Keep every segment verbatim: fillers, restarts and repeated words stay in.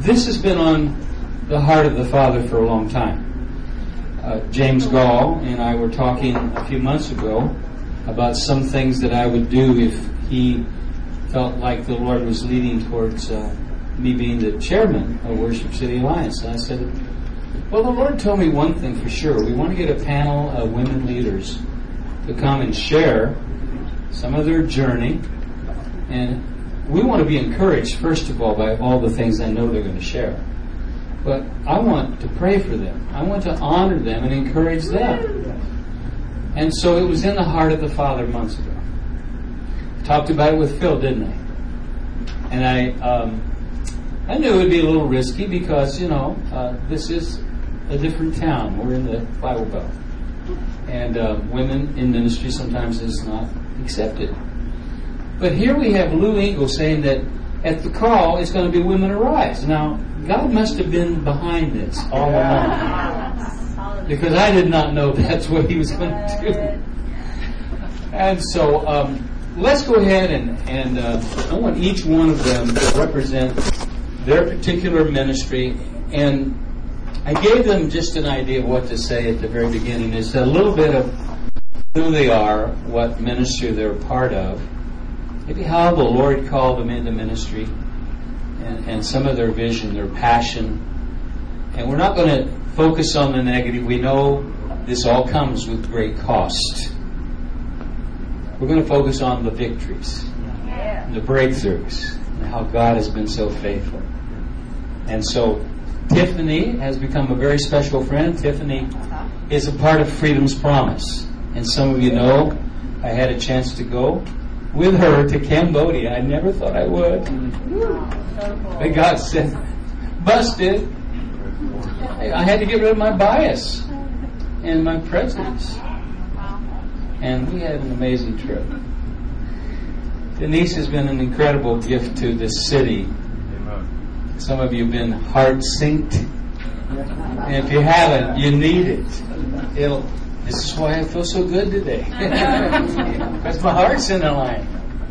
this has been on the heart of the Father for a long time. Uh, James Gall and I were talking a few months ago about some things that I would do if he felt like the Lord was leading towards uh, me being the chairman of Worship City Alliance. And I said, well, the Lord told me one thing for sure. We want to get a panel of women leaders to come and share some of their journey. And we want to be encouraged, first of all, by all the things I know they're going to share. But I want to pray for them. I want to honor them and encourage them. And so it was in the heart of the Father months ago. I talked about it with Phil, didn't I? And I um, I knew it would be a little risky because, you know, uh, this is a different town. We're in the Bible Belt. And uh, women in ministry sometimes is not accepted. But here we have Lou Engle saying that at the call it's going to be Women Arise. Now, God must have been behind this all along, because I did not know that's what He was going to do. And so um, let's go ahead and, and uh, I want each one of them to represent their particular ministry. And I gave them just an idea of what to say at the very beginning. It's a little bit of who they are, what ministry they're a part of, maybe how the Lord called them into ministry, and, and some of their vision, their passion. And we're not going to focus on the negative. We know this all comes with great cost. We're going to focus on the victories, yeah. the breakthroughs, and how God has been so faithful. And so Tiffany has become a very special friend. Tiffany is a part of Freedom's Promise. And some of you know I had a chance to go with her to Cambodia. I never thought I would. But God said, busted. I had to get rid of my bias and my prejudice. And we had an amazing trip. Denise has been an incredible gift to this city. Some of you have been heart-synced. And if you haven't, you need it. It'll, this is why I feel so good today. Because my heart's in the line.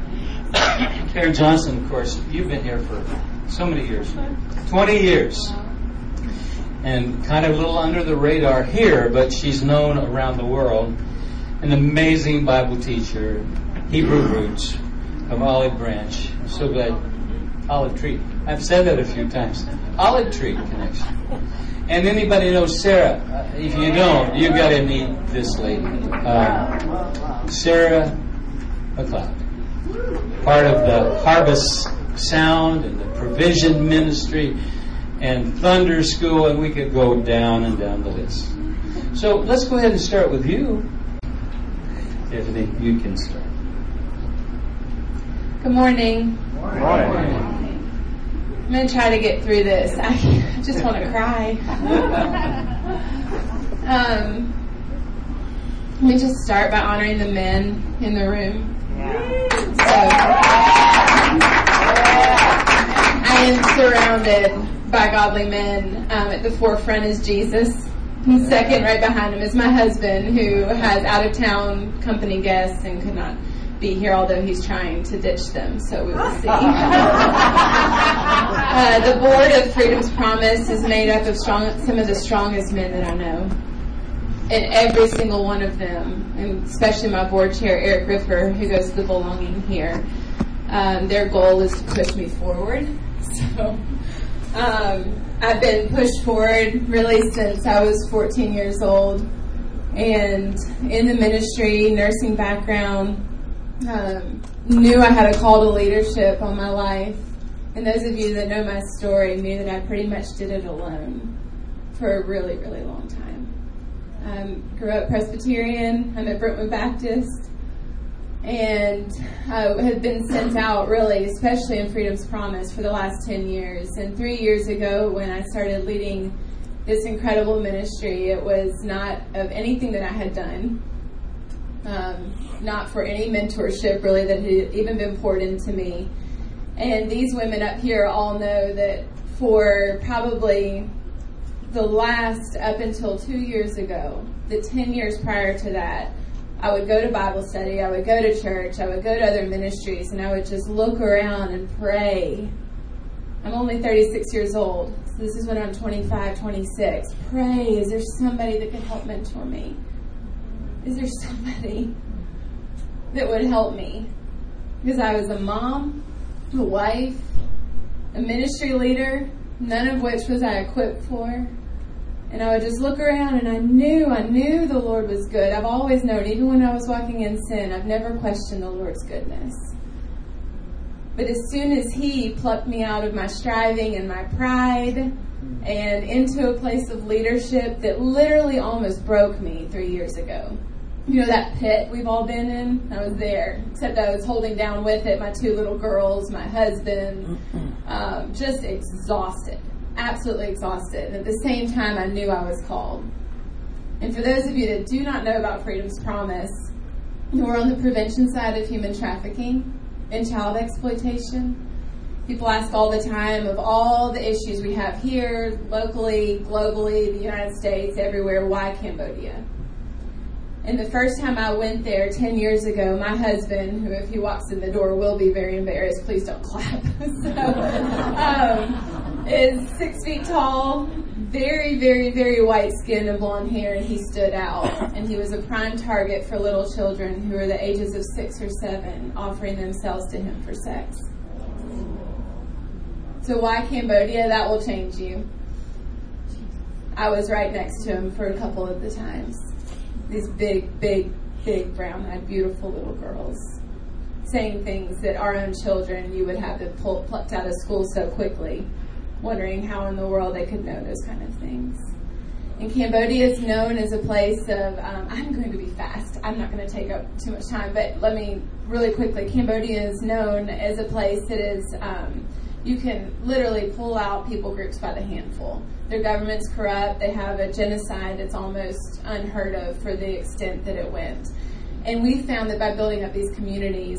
Karen Johnson, of course, you've been here for so many years. twenty years. And kind of a little under the radar here, but she's known around the world. An amazing Bible teacher, Hebrew roots of Olive Branch. I'm so glad. Olive Tree. I've said that a few times. Olive Tree connection. And anybody knows Sarah? Uh, if you don't, you've got to meet this lady. Uh, Sarah McLeod. Part of the Harvest Sound and the Provision Ministry and Thunder School, and we could go down and down the list. So let's go ahead and start with you. Tiffany, you can start. Good morning. Good morning. I'm going to try to get through this. I just want to cry. um, let me just start by honoring the men in the room. Yeah. So, I am surrounded by godly men. Um, at the forefront is Jesus. And second, right behind him, is my husband, who has out-of-town company guests and could not be here, although he's trying to ditch them, so we will see. uh, the board of Freedom's Promise is made up of strong, some of the strongest men that I know. And every single one of them, and especially my board chair, Eric Riffer, who goes to the belonging here, um, their goal is to push me forward. So um, I've been pushed forward really since I was fourteen years old. And in the ministry, nursing background, Um, knew I had a call to leadership on my life. And those of you that know my story knew that I pretty much did it alone for a really, really long time. Um, grew up Presbyterian. I'm at Brentwood Baptist. And I had been sent out really, especially in Freedom's Promise, for the last ten years. And three years ago when I started leading this incredible ministry, it was not of anything that I had done. Um, not for any mentorship really that had even been poured into me. And these women up here all know that for probably the last, up until two years ago, the ten years prior to that, I would go to Bible study, I would go to church, I would go to other ministries, and I would just look around and pray I'm only thirty-six years old. So this is when I'm twenty-five, twenty-six. Pray, is there somebody that could help mentor me? Is there somebody that would help me? Because I was a mom, a wife, a ministry leader, none of which was I equipped for. And I would just look around and I knew, I knew the Lord was good. I've always known, even when I was walking in sin, I've never questioned the Lord's goodness. But as soon as He plucked me out of my striving and my pride and into a place of leadership that literally almost broke me three years ago. You know that pit we've all been in? I was there, except I was holding down with it my two little girls, my husband, um, just exhausted, absolutely exhausted. And at the same time, I knew I was called. And for those of you that do not know about Freedom's Promise, we're on the prevention side of human trafficking and child exploitation. People ask all the time of all the issues we have here, locally, globally, the United States, everywhere, why Cambodia? And the first time I went there ten years ago, my husband, who if he walks in the door will be very embarrassed, please don't clap, so, um, is six feet tall, very, very, very white skin and blonde hair, and he stood out. And he was a prime target for little children who were the ages of six or seven, offering themselves to him for sex. So why Cambodia? That will change you. I was right next to him for a couple of the times. These big, big, big brown-eyed, beautiful little girls saying things that our own children you would have to pull plucked out of school so quickly, wondering how in the world they could know those kind of things. And Cambodia is known as a place of, um, I'm going to be fast. I'm not going to take up too much time, but let me really quickly. Cambodia is known as a place that is, um, you can literally pull out people groups by the handful. Their government's corrupt. They have a genocide that's almost unheard of for the extent that it went. And we found that by building up these communities,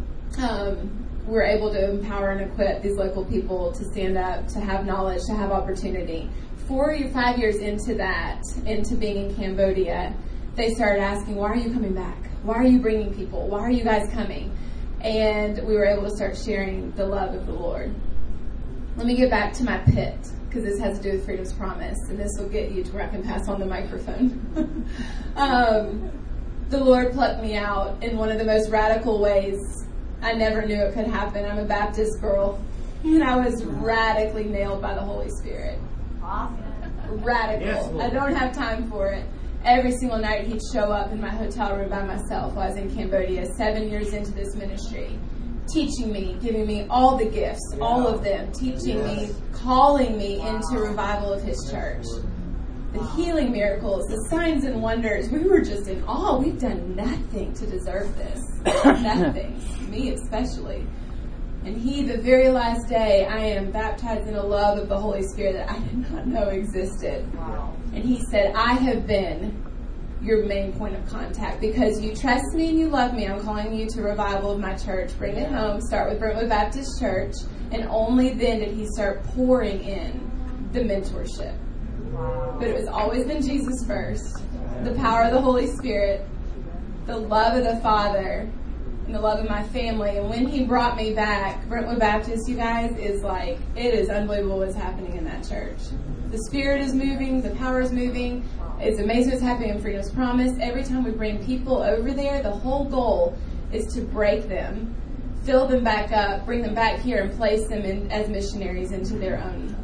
um, we're able to empower and equip these local people to stand up, to have knowledge, to have opportunity. Four or five years into that, into being in Cambodia, they started asking, why are you coming back? Why are you bringing people? Why are you guys coming? And we were able to start sharing the love of the Lord. Let me get back to my pit, because this has to do with Freedom's Promise, and this will get you to where I can pass on the microphone. um, the Lord plucked me out in one of the most radical ways. I never knew it could happen. I'm a Baptist girl, and I was radically nailed by the Holy Spirit. Awesome. Radical. Yes, I don't have time for it. Every single night he'd show up in my hotel room by myself while I was in Cambodia, seven years into this ministry, teaching me, giving me all the gifts, yeah. all of them, teaching yes. me, calling me wow. into revival of his church. The healing miracles, the signs and wonders, we were just in awe. We've done nothing to deserve this. Nothing. Me especially. And he, the very last day, I am baptized in a love of the Holy Spirit that I did not know existed. Wow. And he said, I have been your main point of contact because you trust me and you love me. I'm calling you to revival of my church. Bring it home. Start with Brentwood Baptist Church. And only then did he start pouring in the mentorship. Wow. But it was always been Jesus first. The power of the Holy Spirit. The love of the Father. And the love of my family. And when he brought me back, Brentwood Baptist, you guys, is like, it is unbelievable what's happening in that church. The Spirit is moving. The power is moving. It's amazing what's happening in Freedom's Promise. Every time we bring people over there, the whole goal is to break them, fill them back up, bring them back here, and place them in, as missionaries into their own.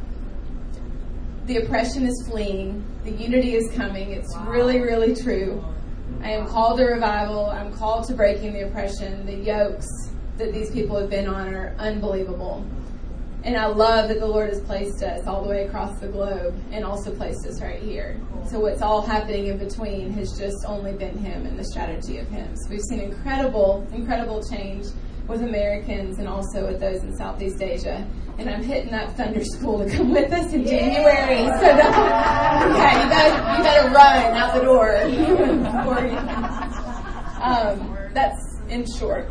The oppression is fleeing. The unity is coming. It's really, really true. I am called to revival. I'm called to breaking the oppression. The yokes that these people have been on are unbelievable. And I love that the Lord has placed us all the way across the globe and also placed us right here. So what's all happening in between has just only been Him and the strategy of Him. So we've seen incredible, incredible change with Americans and also with those in Southeast Asia. And I'm hitting that Thunder School to come with us in January. So don't, yeah, you better, you better run out the door. um, that's in short.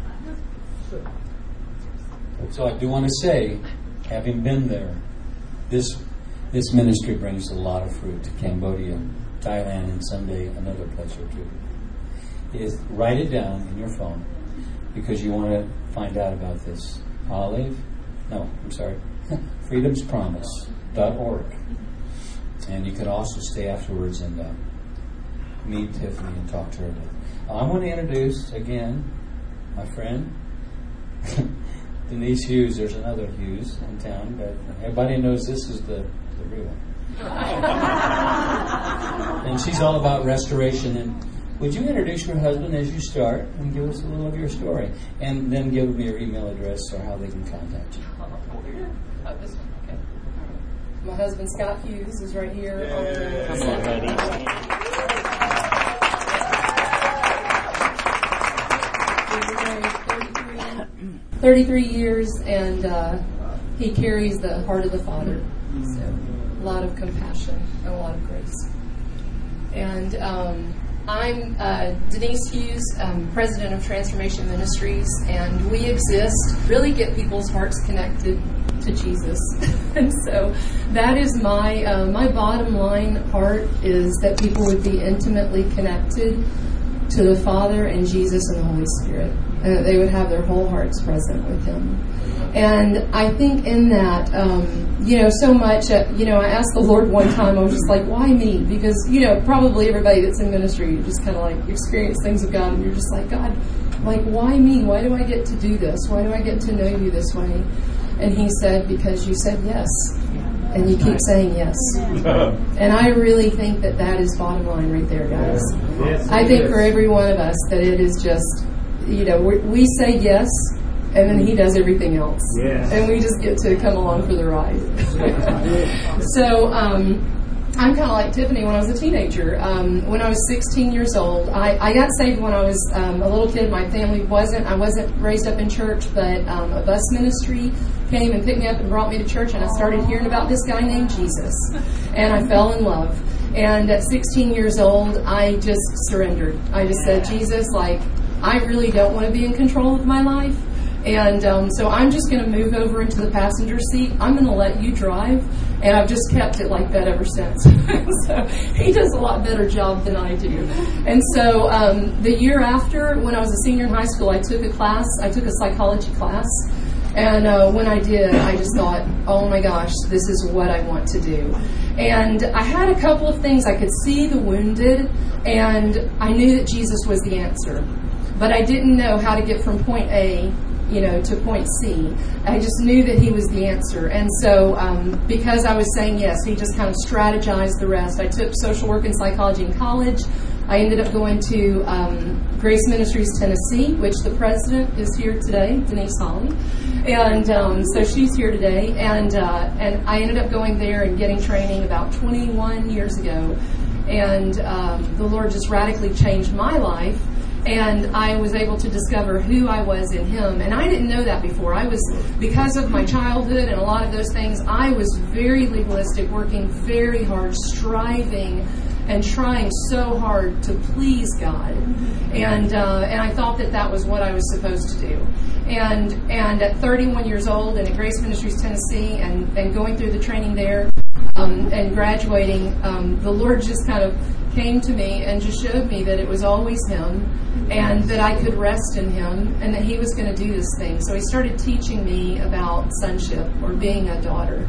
So I do want to say, having been there, this this ministry brings a lot of fruit to Cambodia, Thailand, and someday another place or two. Is write it down in your phone because you want to find out about this. Olive? No, I'm sorry. freedoms promise dot org. And you can also stay afterwards and uh, meet Tiffany and talk to her. I want to introduce, again, my friend, Denise Hughes. There's another Hughes in town, but everybody knows this is the, the real one. And she's all about restoration. And would you introduce your husband as you start and give us a little of your story? And then give me your email address or how they can contact you. Oh, this one. Okay. My husband, Scott Hughes, is right here. On the Come on, buddy. thirty-three years, and uh, he carries the heart of the Father. So, a lot of compassion and a lot of grace. And um, I'm uh, Denise Hughes, um, president of Transformation Ministries, and we exist to really get people's hearts connected to Jesus. And so that is my uh, my bottom line heart, is that people would be intimately connected to the Father and Jesus and the Holy Spirit, and that they would have their whole hearts present with Him. And I think in that, um, you know, so much, uh, you know, I asked the Lord one time, I was just like, why me? Because, you know, probably everybody that's in ministry, you just kind of like experience things of God, and you're just like, God, like, why me? Why do I get to do this? Why do I get to know you this way? And He said, because you said yes. And you keep saying yes. And I really think that that is bottom line right there, guys. I think for every one of us that it is just, you know, we, we say yes, and then He does everything else. Yes. And we just get to come along for the ride. So um, I'm kind of like Tiffany when I was a teenager. Um, when I was sixteen years old, I, I got saved when I was um, a little kid. My family wasn't, I wasn't raised up in church, but um, a bus ministry came and picked me up and brought me to church, and I started hearing about this guy named Jesus. And I fell in love. And at sixteen years old, I just surrendered. I just said, Jesus, like, I really don't want to be in control of my life. And um, so I'm just going to move over into the passenger seat. I'm going to let you drive. And I've just kept it like that ever since. So He does a lot better job than I do. And so um, the year after, when I was a senior in high school, I took a class. I took a psychology class. And uh, when I did, I just thought, oh my gosh, this is what I want to do. And I had a couple of things. I could see the wounded, and I knew that Jesus was the answer. But I didn't know how to get from point A, you know, to point C. I just knew that He was the answer. And so um, because I was saying yes, He just kind of strategized the rest. I took social work and psychology in college. I ended up going to um, Grace Ministries Tennessee, which the president is here today, Denise Holly. And um, so she's here today. And uh, and I ended up going there and getting training about twenty-one years ago. And um, the Lord just radically changed my life. And I was able to discover who I was in Him. And I didn't know that before. I was, because of my childhood and a lot of those things, I was very legalistic, working very hard, striving and trying so hard to please God. And uh, and I thought that that was what I was supposed to do. And and at thirty-one years old and at Grace Ministries Tennessee and, and going through the training there um, and graduating, um, the Lord just kind of came to me and just showed me that it was always Him, and that I could rest in Him, and that He was going to do this thing. So He started teaching me about sonship, or being a daughter.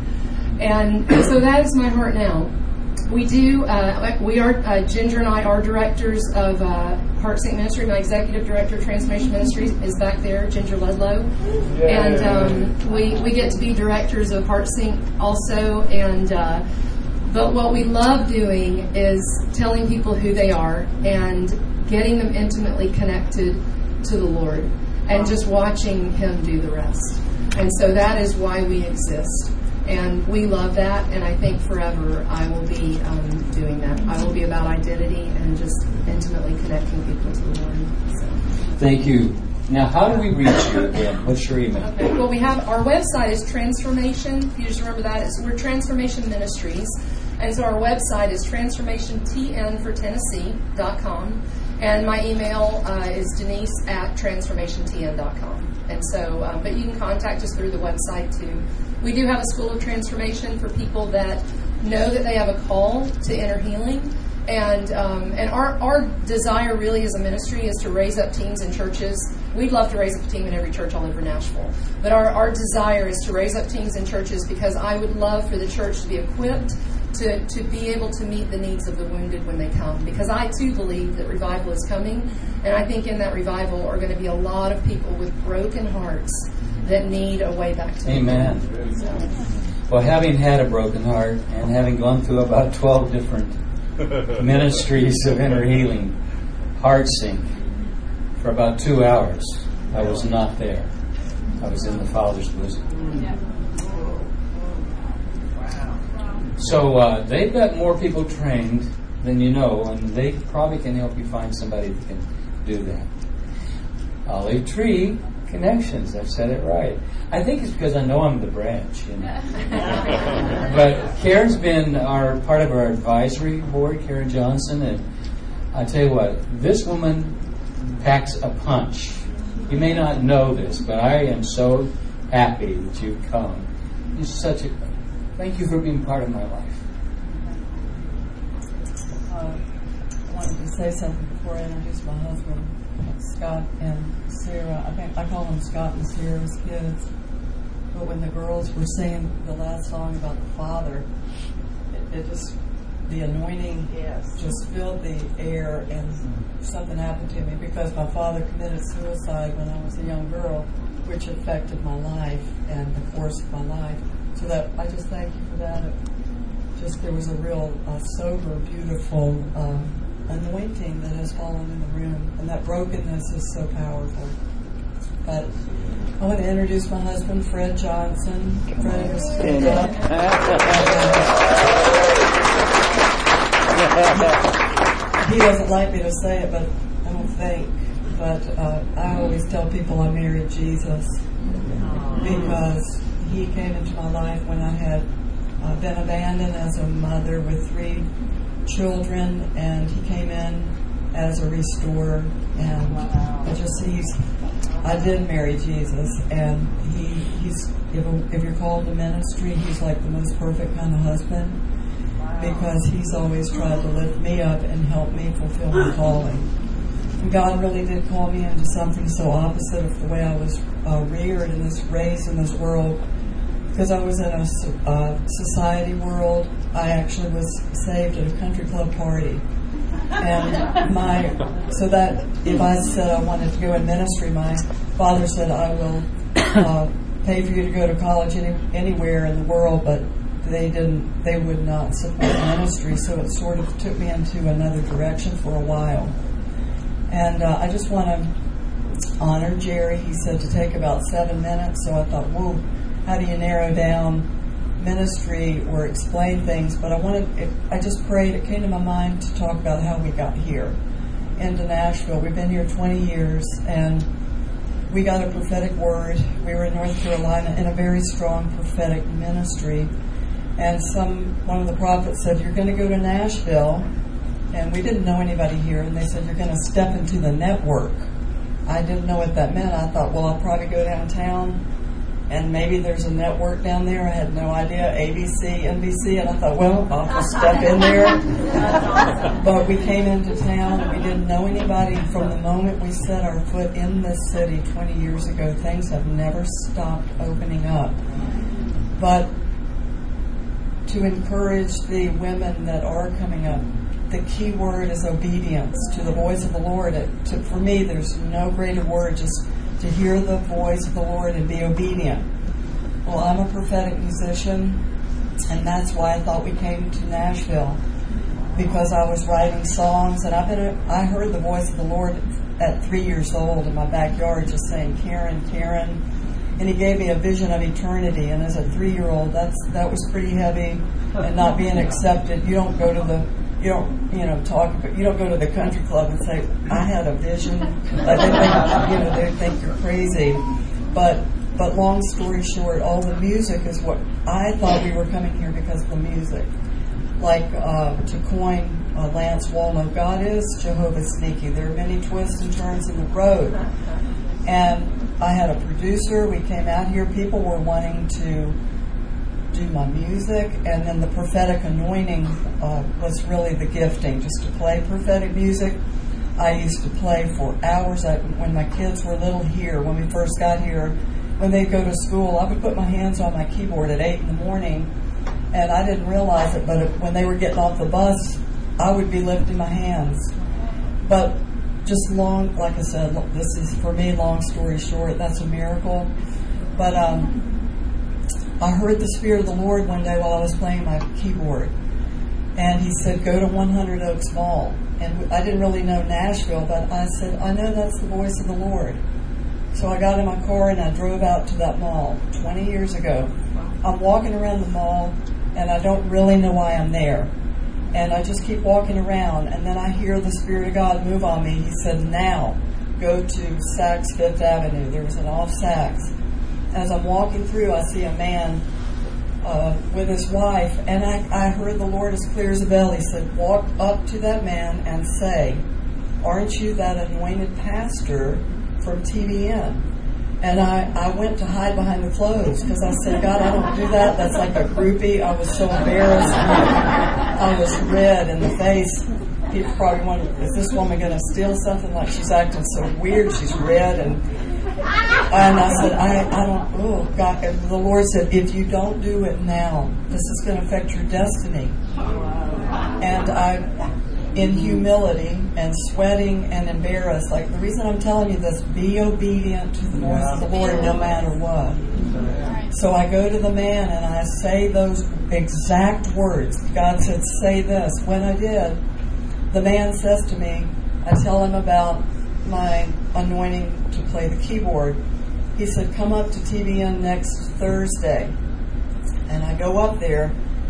And so that is my heart now. We do, uh, we are, uh, Ginger and I are directors of uh, Heart Sync Ministry. My executive director of Transformation Ministries is back there, Ginger Ludlow. And um, we, we get to be directors of Heart Sync also. And uh, but what we love doing is telling people who they are and getting them intimately connected to the Lord and just watching Him do the rest. And so that is why we exist. And we love that, and I think forever I will be um, doing that. I will be about identity and just intimately connecting people to the Lord. So. Thank you. Now, how do we reach you again? What's your email? Okay. Well, we have our website is Transformation. You just remember that. It's, we're Transformation Ministries. And so our website is transformation t n for tennessee dot com. And my email uh, is denise at transformation t n dot com. And so, uh, but you can contact us through the website too. We do have a School of Transformation for people that know that they have a call to inner healing. And um, and our, our desire really as a ministry is to raise up teens in churches we'd love to raise up a team in every church all over Nashville. But our, our desire is to raise up teams in churches because I would love for the church to be equipped to, to be able to meet the needs of the wounded when they come. Because I, too, believe that revival is coming. And I think in that revival are going to be a lot of people with broken hearts that need a way back to Amen. So. Well, having had a broken heart and having gone through about twelve different ministries of inner healing, heart sync, for about two hours, I was not there. I was in the Father's bosom. Yeah. So uh, they've got more people trained than you know, and they probably can help you find somebody that can do that. Olive Tree Connections, I've said it right. I think it's because I know I'm the branch. You know? But Karen's been our part of our advisory board, Karen Johnson, and I tell you what, this woman packs a punch. You may not know this, but I am so happy that you've come. You're such a thank you for being part of my life. Uh, I wanted to say something before I introduce my husband, Scott and Sarah. I think I call them Scott and Sarah's kids. But when the girls were singing the last song about the Father, it, it just the anointing yes. just filled the air, and something happened to me because my father committed suicide when I was a young girl, which affected my life and the course of my life. So that I just thank you for that. It just there was a real uh, sober, beautiful uh, anointing that has fallen in the room, and that brokenness is so powerful. But I want to introduce my husband, Fred Johnson. Fred is stood up. He doesn't like me to say it, but I don't think. But uh, I always tell people I married Jesus because he came into my life when I had uh, been abandoned as a mother with three children, and he came in as a restorer. And I just he's I did marry Jesus, and he he's if, if you're called to ministry, he's like the most perfect kind of husband because he's always tried to lift me up and help me fulfill my calling. And God really did call me into something so opposite of the way I was uh, reared and this raised in this world. Because I was in a uh, society world, I actually was saved at a country club party. And my, so that if I said I wanted to go in ministry, my father said, I will uh, pay for you to go to college any, anywhere in the world, but they didn't, they would not support ministry, so it sort of took me into another direction for a while. And uh, I just want to honor Jerry. He said to take about seven minutes, so I thought, whoa, how do you narrow down ministry or explain things? But I wanted, it, I just prayed, it came to my mind to talk about how we got here into Nashville. We've been here twenty years, and we got a prophetic word. We were in North Carolina in a very strong prophetic ministry, and some one of the prophets said, you're going to go to Nashville, and we didn't know anybody here, and they said, you're going to step into the network. I didn't know what that meant. I thought, well, I'll probably go downtown, and maybe there's a network down there. I had no idea, A B C, N B C, and I thought, well, I'll just step in there. But we came into town, and we didn't know anybody. From the moment we set our foot in this city twenty years ago, things have never stopped opening up. But to encourage the women that are coming up, the key word is obedience to the voice of the Lord. It, to, for me, there's no greater word, just to hear the voice of the Lord and be obedient. Well, I'm a prophetic musician, and that's why I thought we came to Nashville, because I was writing songs, and I've been a, I heard the voice of the Lord at three years old in my backyard just saying, Karen, Karen, and he gave me a vision of eternity, and as a three-year-old, that's that was pretty heavy, and not being accepted. You don't go to the You don't, you know, talk. You don't go to the country club and say, "I had a vision." Like they think, you know, they think you're crazy. But, but long story short, all the music is what I thought we were coming here because of the music. Like uh, to coin uh, Lance Wallnau, God is Jehovah Sneaky. There are many twists and turns in the road. And I had a producer. We came out here. People were wanting to do my music, and then the prophetic anointing uh, was really the gifting, just to play prophetic music. I used to play for hours. I, when my kids were little here, when we first got here, when they'd go to school, I would put my hands on my keyboard at eight in the morning, and I didn't realize it, but when they were getting off the bus, I would be lifting my hands. But just long, like I said, this is, for me, long story short, that's a miracle. But um, I heard the Spirit of the Lord one day while I was playing my keyboard, and He said, go to one hundred Oaks Mall. And I didn't really know Nashville, but I said, I know that's the voice of the Lord. So I got in my car and I drove out to that mall twenty years ago. I'm walking around the mall, and I don't really know why I'm there. And I just keep walking around, and then I hear the Spirit of God move on me. He said, now, go to Saks Fifth Avenue. There was an off Saks. As I'm walking through, I see a man uh, with his wife, and I, I heard the Lord as clear as a bell. He said, walk up to that man and say, aren't you that anointed pastor from T V N? And I, I went to hide behind the clothes because I said, God, I don't do that. That's like a groupie. I was so embarrassed. I was red in the face. People probably wondered, is this woman going to steal something? Like, she's acting so weird. She's red. And and I said, I, I don't, oh, God. And the Lord said, if you don't do it now, this is going to affect your destiny. And I, in humility and sweating and embarrassed, like, the reason I'm telling you this, be obedient to the voice of the Lord no matter what. So I go to the man and I say those exact words. God said, say this. When I did, the man says to me, I tell him about my anointing to play the keyboard. He said, come up to T V N next Thursday. And I go up there,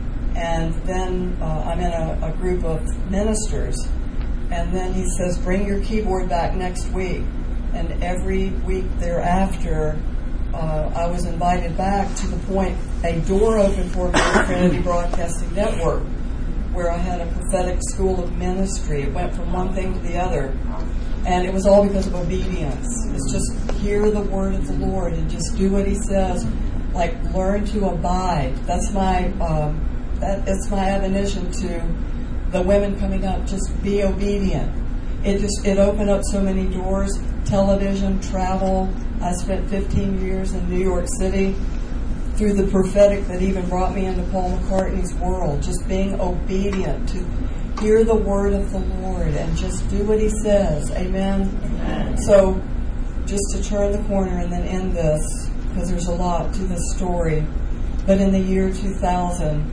and then uh, I'm in a, a group of ministers. And then he says, bring your keyboard back next week. And every week thereafter, uh, I was invited back, to the point a door opened for me at Trinity Broadcasting Network, where I had a prophetic school of ministry. It went from one thing to the other. And it was all because of obedience. It's just hear the word of the Lord and just do what He says. Like, learn to abide. That's my um, that it's my admonition to the women coming up. Just be obedient. It just it opened up so many doors. Television, travel. I spent fifteen years in New York City through the prophetic that even brought me into Paul McCartney's world. Just being obedient to hear the word of the Lord and just do what He says. Amen? Amen. So, just to turn the corner and then end this, because there's a lot to this story. But in the year two thousand,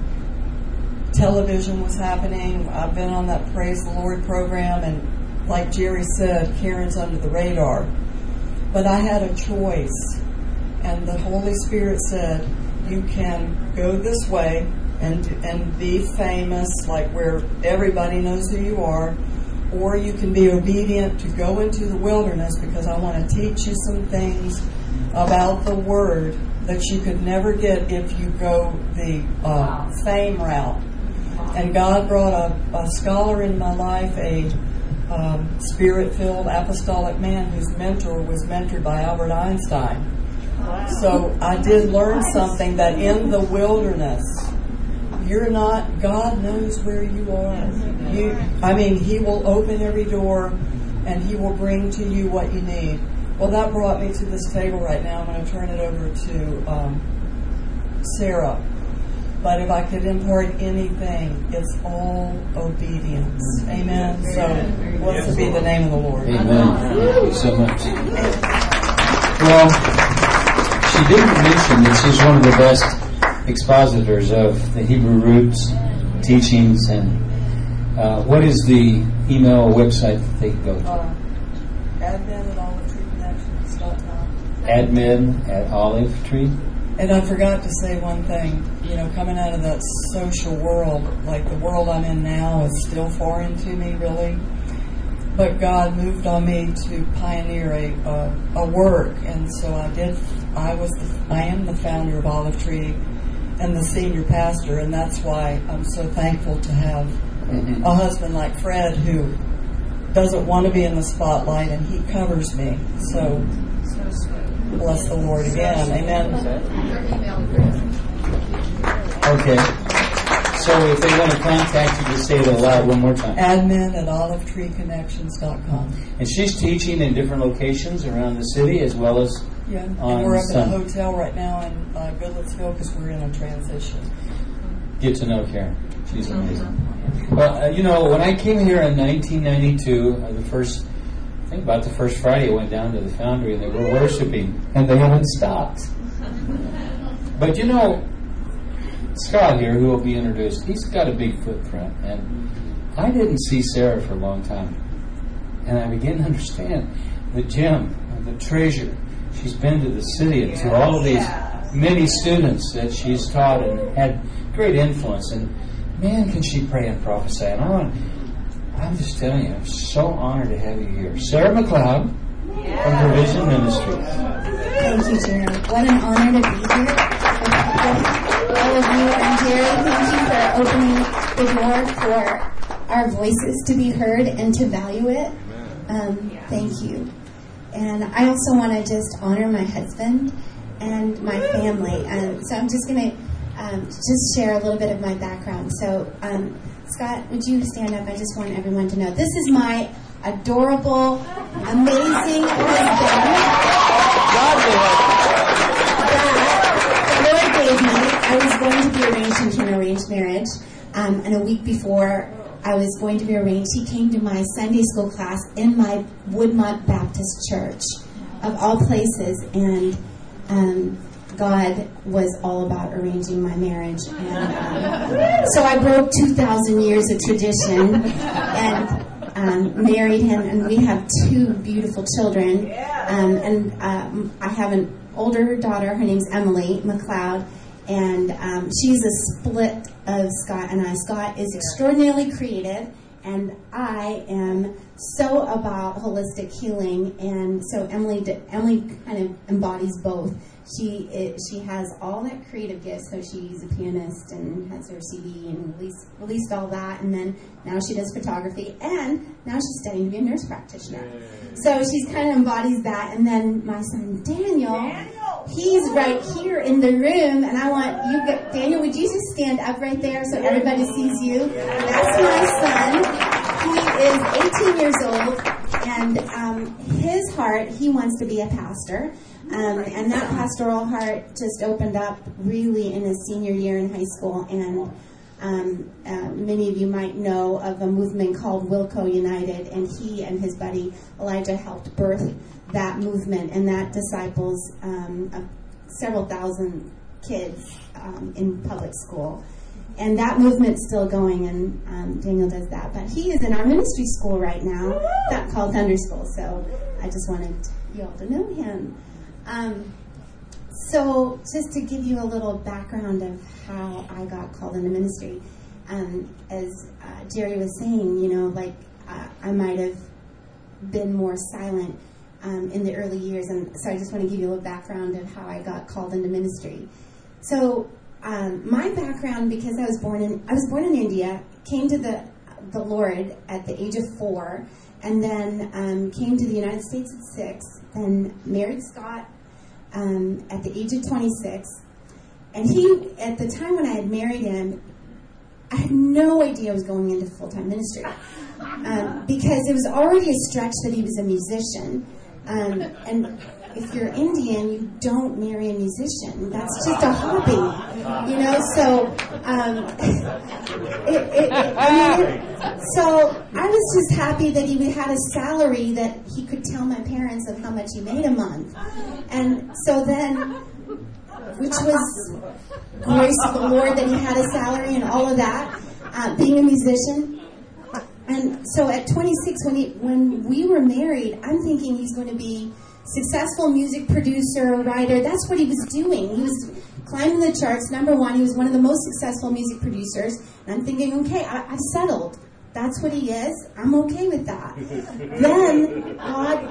television was happening. I've been on that Praise the Lord program, and like Jerry said, Karen's under the radar. But I had a choice, and the Holy Spirit said, you can go this way and and be famous, like where everybody knows who you are, or you can be obedient to go into the wilderness, because I want to teach you some things about the Word that you could never get if you go the uh, fame route. And God brought a, a scholar in my life, a um, spirit-filled apostolic man whose mentor was mentored by Albert Einstein. So I did learn something, that in the wilderness, you're not, God knows where you are. You, I mean, He will open every door and He will bring to you what you need. Well, that brought me to this table right now. I'm going to turn it over to um, Sarah. But if I could impart anything, it's all obedience. Amen. So, blessed be the name of the Lord. Amen. Thank you so much. Well, she didn't mention that she's one of the best expositors of the Hebrew roots teachings. And uh, what is the email or website that they can go to? Uh, admin at olive tree connections dot com. Admin at Olive Tree. And I forgot to say one thing. You know, coming out of that social world, like the world I'm in now is still foreign to me, really. But God moved on me to pioneer a uh, a work, and so I did. I was, the, I am the founder of Olive Tree and the senior pastor, and that's why I'm so thankful to have mm-hmm. a husband like Fred who doesn't want to be in the spotlight, and he covers me. So, bless the Lord again. Amen. Okay. So if they want to contact you, just say it aloud one more time. Admin at olive tree connections dot com. And she's teaching in different locations around the city as well as Yeah, and on we're up at a Sunday. hotel right now in uh, Goodlettsville because we're in a transition. Get to know Karen. She's amazing. Well, uh, you know, when I came here in nineteen ninety-two, uh, the first, I think about the first Friday, I went down to the Foundry and they were worshiping, and they haven't stopped. But you know, Scott here, who will be introduced, he's got a big footprint, and I didn't see Sarah for a long time. And I began to understand the gem, the treasure. She's been to the city and to all of these many students that she's taught and had great influence. And man, can she pray and prophesy. And I want, I'm just telling you, I'm so honored to have you here. Sarah McLeod from Provision Ministries. Thank you, Jerry. What an honor to be here. All of you and Jerry, thank you for opening the door for our voices to be heard and to value it. Um, thank you. And I also want to just honor my husband and my family. And so I'm just going to um, just share a little bit of my background. So, um, Scott, would you stand up? I just want everyone to know. This is my adorable, amazing husband. The Lord gave me. I was going to be arranged into an arranged marriage. Um, and a week before I was going to be arranged, he came to my Sunday school class in my Woodmont Baptist Church, of all places, and um, God was all about arranging my marriage. And um, so I broke two thousand years of tradition and um, married him, and we have two beautiful children. Um, and um, I have an older daughter, her name's Emily McLeod, and um, she's a split of Scott and I. Scott is extraordinarily creative, and I am so about holistic healing. And so Emily, Emily kind of embodies both. She it, she has all that creative gift. So she's a pianist and has her C D and released released all that. And then now she does photography, and now she's studying to be a nurse practitioner. So she's kind of embodies that. And then my son Daniel. Daniel. He's right here in the room, and I want you, Daniel, would you just stand up right there so everybody sees you? That's my son. He is eighteen years old, and um, his heart, he wants to be a pastor. Um, and that pastoral heart just opened up really in his senior year in high school. And um, uh, many of you might know of a movement called Wilco United, and he and his buddy Elijah helped birth that movement, and that disciples um, uh, several thousand kids um, in public school. And that movement's still going, and um, Daniel does that. But he is in our ministry school right now, that called Thunder School. So I just wanted you all to know him. Um, so just to give you a little background of how I got called into ministry, um, as uh, Jerry was saying, you know, like uh, I might have been more silent um, in the early years, and so I just want to give you a little background of how I got called into ministry. So um, my background, because I was born in I was born in India, came to the the Lord at the age of four, and then um, came to the United States at six, then married Scott um, at the age of twenty-six. And he, at the time when I had married him, I had no idea I was going into full-time ministry. Um, because it was already a stretch that he was a musician. Um, and if you're Indian, you don't marry a musician. That's just a hobby, you know. So, um, it, it, it, I mean, so I was just happy that he had a salary that he could tell my parents of how much he made a month. And so then, which was grace of the Lord that he had a salary and all of that, uh, being a musician. And so at twenty-six, when he, when we were married, I'm thinking he's going to be successful music producer, writer. That's what he was doing. He was climbing the charts. Number one, he was one of the most successful music producers. And I'm thinking, okay, I, I've settled. That's what he is. I'm okay with that. Then God,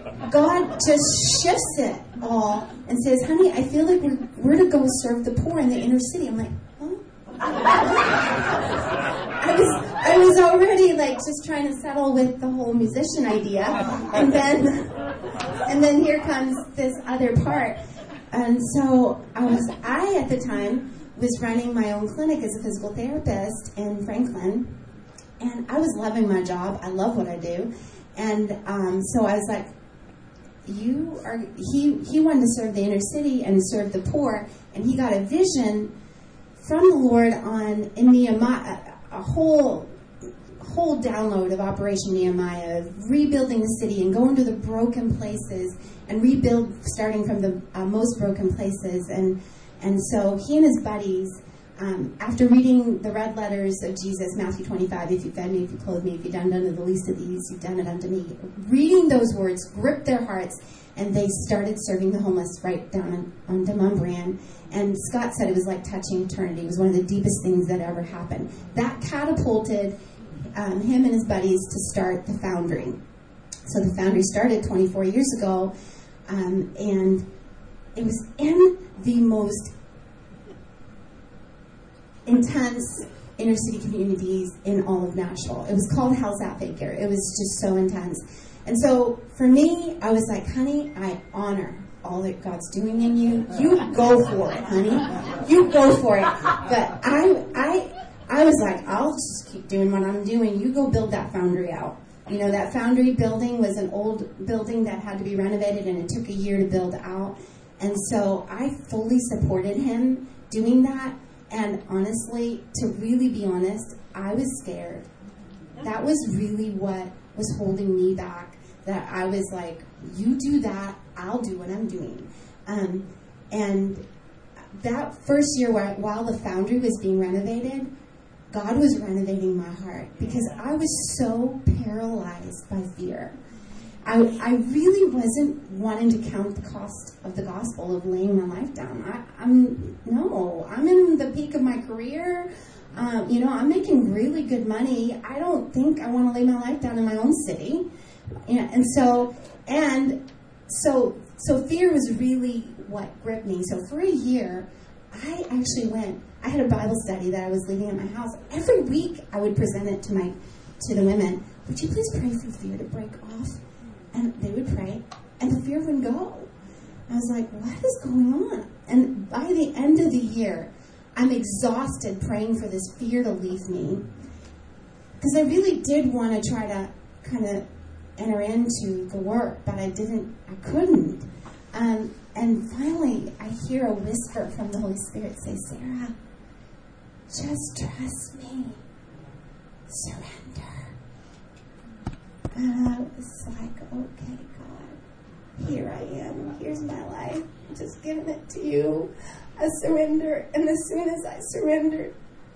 God just shifts it all and says, honey, I feel like we're, we're to go serve the poor in the inner city. I'm like, huh? I was I was already like just trying to settle with the whole musician idea, and then and then here comes this other part. And so I was I at the time was running my own clinic as a physical therapist in Franklin, and I was loving my job. I love what I do, and um, so I was like, "You are." He he wanted to serve the inner city and serve the poor, and he got a vision from the Lord on in Nehemiah, a, a whole whole download of Operation Nehemiah, of rebuilding the city and going to the broken places and rebuild, starting from the uh, most broken places, and. And so he and his buddies, um, after reading the red letters of Jesus, Matthew twenty-five, if you fed me, if you clothed me, if you done unto the least of these, you've done it unto me. Reading those words gripped their hearts, and they started serving the homeless right down on Demumbrian. And Scott said it was like touching eternity. It was one of the deepest things that ever happened. That catapulted um, him and his buddies to start the Foundry. So the Foundry started twenty-four years ago, um, and it was in the most intense inner city communities in all of Nashville. It was called Hell's At Baker. It was just so intense. And so for me, I was like, honey, I honor all that God's doing in you. You go for it, honey. You go for it. But I, I, I was like, I'll just keep doing what I'm doing. You go build that Foundry out. You know, that Foundry building was an old building that had to be renovated, and it took a year to build out. And so I fully supported him doing that. And honestly, to really be honest, I was scared. That was really what was holding me back. That I was like, you do that, I'll do what I'm doing. Um, and that first year while, while the Foundry was being renovated, God was renovating my heart because I was so paralyzed by fear. I, I really wasn't wanting to count the cost of the gospel of laying my life down. I, I'm no, I'm in the peak of my career. Um, you know, I'm making really good money. I don't think I want to lay my life down in my own city. Yeah, and so and so so fear was really what gripped me. So for a year, I actually went. I had a Bible study that I was leading at my house. Every week, I would present it to my to the women. Would you please pray for fear to break off? And they would pray, and the fear wouldn't go. I was like, what is going on? And by the end of the year, I'm exhausted praying for this fear to leave me. Because I really did want to try to kind of enter into the work, but I didn't, I couldn't. Um, and finally, I hear a whisper from the Holy Spirit say, Sarah, just trust me. Surrender. And I was like, okay, God, here I am. Here's my life. I'm just giving it to you. I surrender. And as soon as I surrendered,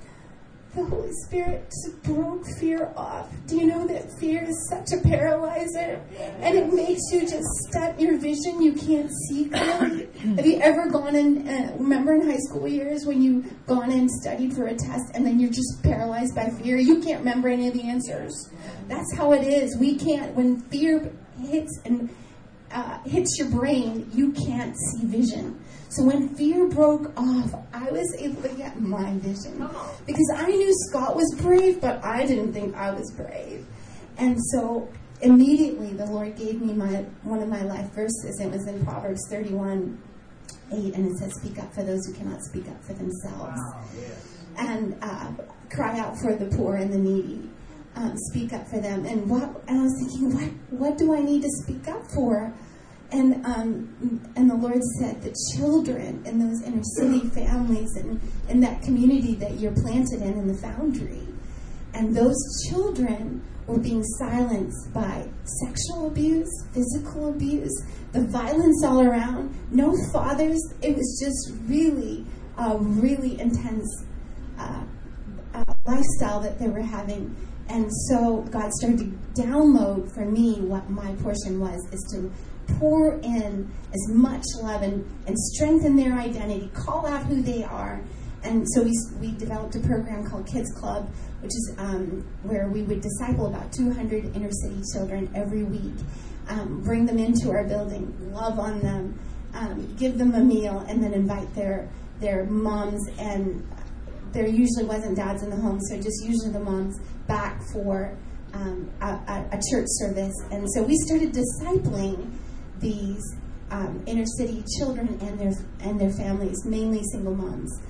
the Holy Spirit just broke fear off. Do you know that fear is such a paralyzer? And it makes you just stunt your vision. You can't see clearly. Have you ever gone in, uh, remember in high school years when you gone in and studied for a test and then you're just paralyzed by fear? You can't remember any of the answers. That's how it is. We can't, when fear hits and uh, hits your brain, you can't see vision. So when fear broke off, I was able to get my vision. Because I knew Scott was brave, but I didn't think I was brave. And so immediately the Lord gave me my one of my life verses. It was in Proverbs thirty-one eight, and it says, speak up for those who cannot speak up for themselves. Wow, yes. And uh, cry out for the poor and the needy. Um, speak up for them. And what? And I was thinking, what, what do I need to speak up for? And um, and the Lord said, the children in those inner city families and in that community that you're planted in, in the Foundry. And those children were being silenced by sexual abuse, physical abuse, the violence all around, no fathers. It was just really, a really intense uh, uh, lifestyle that they were having. And so God started to download for me what my portion was, is to pour in as much love and, and strengthen their identity, call out who they are. And so we we developed a program called Kids Club, which is um, where we would disciple about two hundred inner city children every week, um, bring them into our building, love on them, um, give them a meal, and then invite their their moms, and there usually wasn't dads in the home, so just usually the moms back for um, a, a, a church service. And so we started discipling these um, inner city children and their and their families, mainly single moms.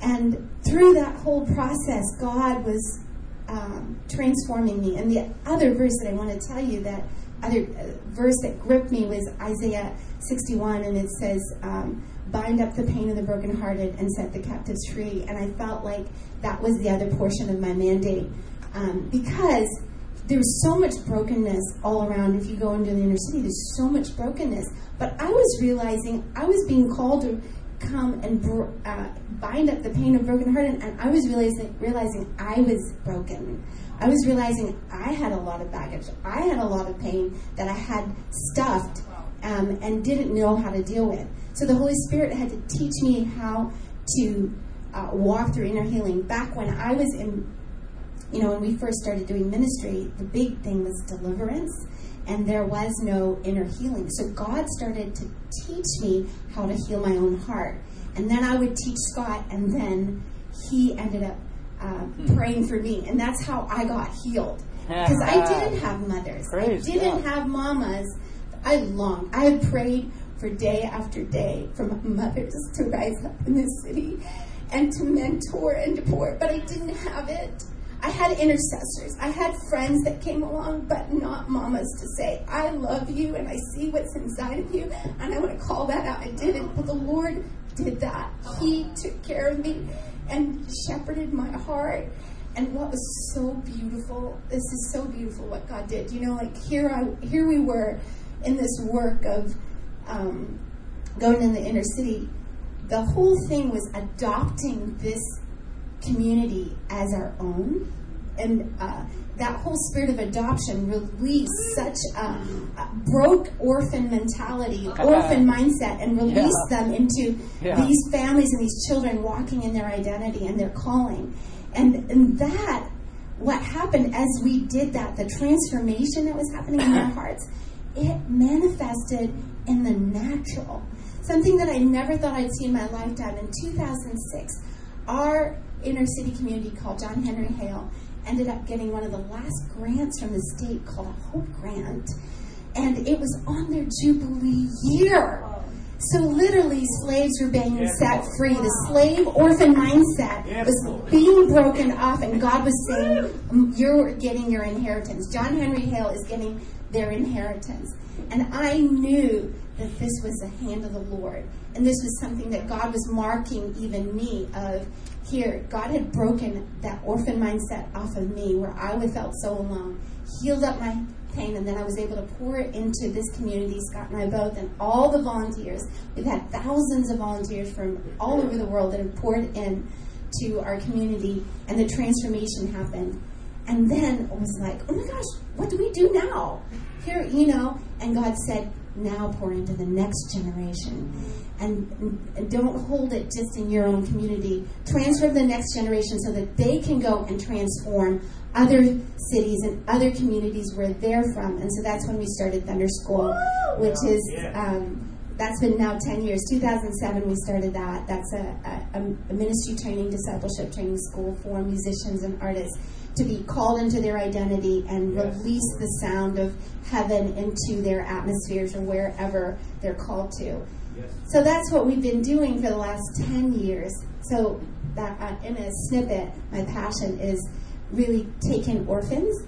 And through that whole process, God was um, transforming me. And the other verse that I want to tell you, that other uh, verse that gripped me, was Isaiah sixty-one, and it says, um, bind up the pain of the brokenhearted and set the captives free. And I felt like that was the other portion of my mandate, um, because there's so much brokenness all around. If you go into the inner city, there's so much brokenness. But I was realizing I was being called to come and bro- uh, bind up the pain of brokenhearted, and I was realizing, realizing I was broken. I was realizing I had a lot of baggage. I had a lot of pain that I had stuffed um, and didn't know how to deal with. So the Holy Spirit had to teach me how to uh, walk through inner healing. Back when I was in, you know, when we first started doing ministry, the big thing was deliverance, and there was no inner healing. So God started to teach me how to heal my own heart. And then I would teach Scott, and then he ended up uh, praying for me. And that's how I got healed. Because I didn't have mothers. Praise I didn't God. have mamas. I longed. I had prayed for day after day for my mothers to rise up in this city and to mentor and to pour, but I didn't have it. I had intercessors. I had friends that came along, but not mamas to say, I love you and I see what's inside of you and I want to call that out. I didn't, but the Lord did that. He took care of me and shepherded my heart. And what was so beautiful, this is so beautiful what God did. You know, like here I, here we were in this work of um, going in the inner city. The whole thing was adopting this community as our own, and uh, that whole spirit of adoption released such a, a broke orphan mentality, orphan mindset, and released Yeah. them into Yeah. these families and these children walking in their identity and their calling. And, and that, what happened as we did that, the transformation that was happening in our hearts, it manifested in the natural. Something that I never thought I'd see in my lifetime. In two thousand six, our inner city community called John Henry Hale ended up getting one of the last grants from the state called a Hope Grant. And it was on their Jubilee year. So literally slaves were being set free. The slave orphan mindset was being broken off, and God was saying, you're getting your inheritance. John Henry Hale is getting their inheritance. And I knew that this was the hand of the Lord. And this was something that God was marking even me of, here, God had broken that orphan mindset off of me where I felt so alone, healed up my pain, and then I was able to pour it into this community, Scott and I both, and all the volunteers. We've had thousands of volunteers from all over the world that have poured in to our community, and the transformation happened. And then it was like, oh my gosh, what do we do now? Here, you know, and God said, now pour into the next generation. And, and don't hold it just in your own community. Transfer to the next generation so that they can go and transform other cities and other communities where they're from. And so that's when we started Thunder School, which is, um, that's been now ten years. two thousand seven we started that. That's a, a, a ministry training, discipleship training school for musicians and artists to be called into their identity and release the sound of heaven into their atmospheres or wherever they're called to. So that's what we've been doing for the last ten years. So that, uh, in a snippet, my passion is really taking orphans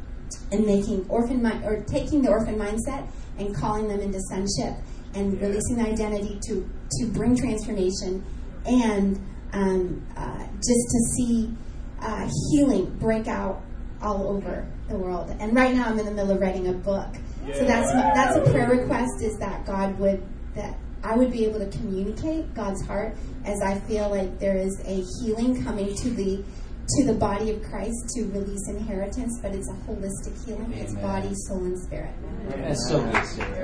and making orphan mi- or taking the orphan mindset and calling them into sonship and releasing the identity to, to bring transformation and um, uh, just to see uh, healing break out all over the world. And right now I'm in the middle of writing a book. So that's my, that's a prayer request, is that God would, that I would be able to communicate God's heart as I feel like there is a healing coming to the to the body of Christ to release inheritance, but it's a holistic healing. It's Amen. body, soul, and spirit. That's so good, Sarah.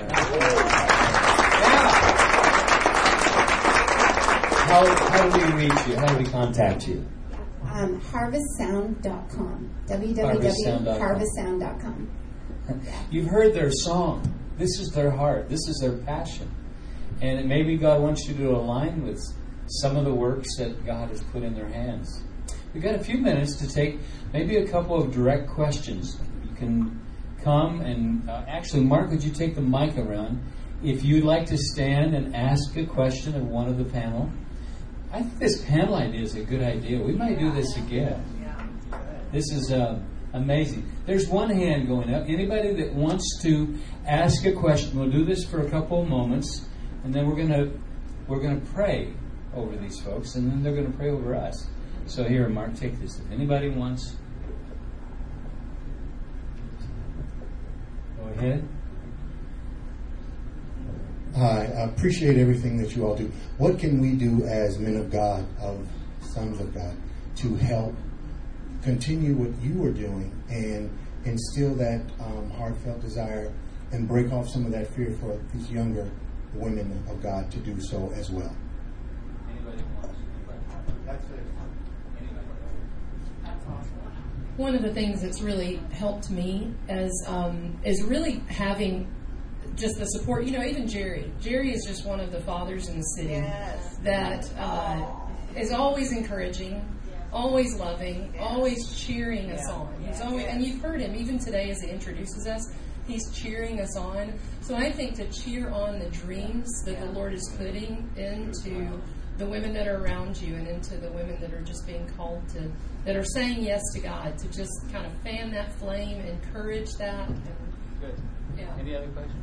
How, how do we reach you? How do we contact you? Um, harvest sound dot com. w w w dot harvest sound dot com. You've heard their song. This is their heart. This is their passion. And maybe God wants you to align with some of the works that God has put in their hands. We've got a few minutes to take maybe a couple of direct questions. You can come and uh, actually, Mark, would you take the mic around? If you'd like to stand and ask a question of one of the panel, I think this panel idea is a good idea. We might do this again. This is uh, amazing. There's one hand going up. Anybody that wants to ask a question, we'll do this for a couple of moments, and then we're gonna we're gonna pray over these folks, and then they're gonna pray over us. So here, Mark, take this. If anybody wants, go ahead. Hi, I appreciate everything that you all do. What can we do as men of God, of sons of God, to help continue what you are doing and instill that um, heartfelt desire and break off some of that fear for these younger women of God to do so as well? Anybody wants? That's it. One of the things that's really helped me is um, is really having just the support. You know, even Jerry. Jerry is just one of the fathers in the city Yes. that uh, is always encouraging, always loving, always cheering us on. He's always, and you've heard him even today as he introduces us. He's cheering us on. So I think to cheer on the dreams that the Lord is putting into the women that are around you and into the women that are just being called to, that are saying yes to God, to just kind of fan that flame, encourage that. And, Good. yeah. Any other questions?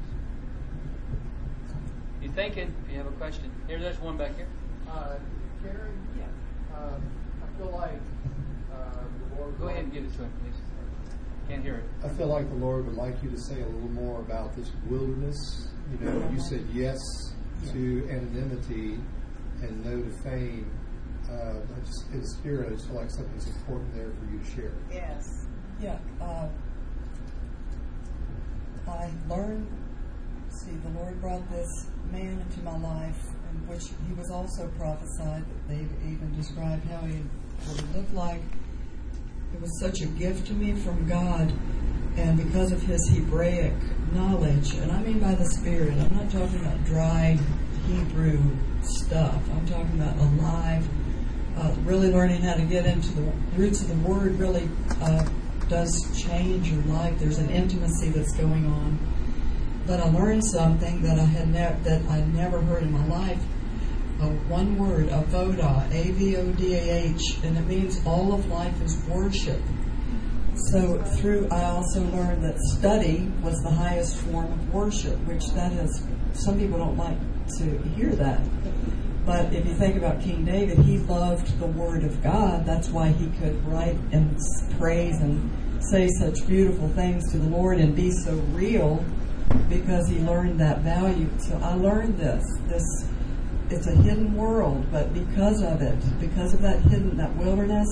You thinking? If you have a question, here, there's one back here. Uh, Karen, yeah. uh, I feel like uh, the Lord. Go ahead and give it to him, please. Can't hear it. I feel like the Lord would like you to say a little more about this wilderness. You know, you said yes to anonymity and no to fame. Uh, I just, in spirit, I just feel like something's important there for you to share. Yes. Yeah. Uh, I learned, see, the Lord brought this man into my life, in which he was also prophesied. They even described how he what he looked like. It was such a gift to me from God, and because of his Hebraic knowledge, and I mean by the Spirit, I'm not talking about dry Hebrew stuff. I'm talking about alive, uh, really learning how to get into the roots of the Word really uh, does change your life. There's an intimacy that's going on. But I learned something that I had ne- that I never heard in my life. Uh, one word, avodah, A V O D A H, and it means all of life is worship. So through, I also learned that study was the highest form of worship, which that is, some people don't like to hear that. But if you think about King David, he loved the Word of God. That's why he could write and praise and say such beautiful things to the Lord and be so real, because he learned that value. So I learned this. This it's a hidden world, but because of it, because of that hidden, that wilderness,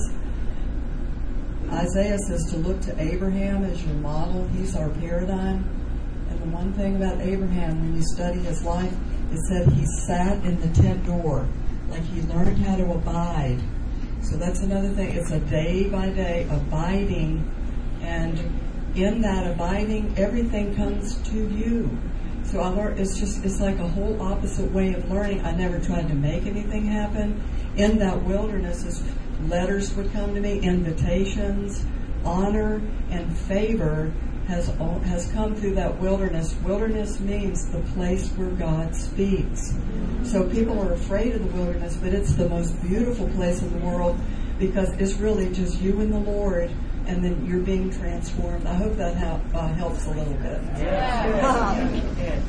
Isaiah says to look to Abraham as your model. He's our paradigm. And the one thing about Abraham, when you study his life, it said he sat in the tent door, like he learned how to abide. So that's another thing. It's a day by day abiding, and in that abiding, everything comes to you. So I learned, it's just, it's like a whole opposite way of learning. I never tried to make anything happen. In that wilderness, is letters would come to me, invitations, honor, and favor has has come through that wilderness. Wilderness means the place where God speaks. So people are afraid of the wilderness, but it's the most beautiful place in the world, because it's really just you and the Lord, and then you're being transformed. I hope that help, uh, helps a little bit. Yeah.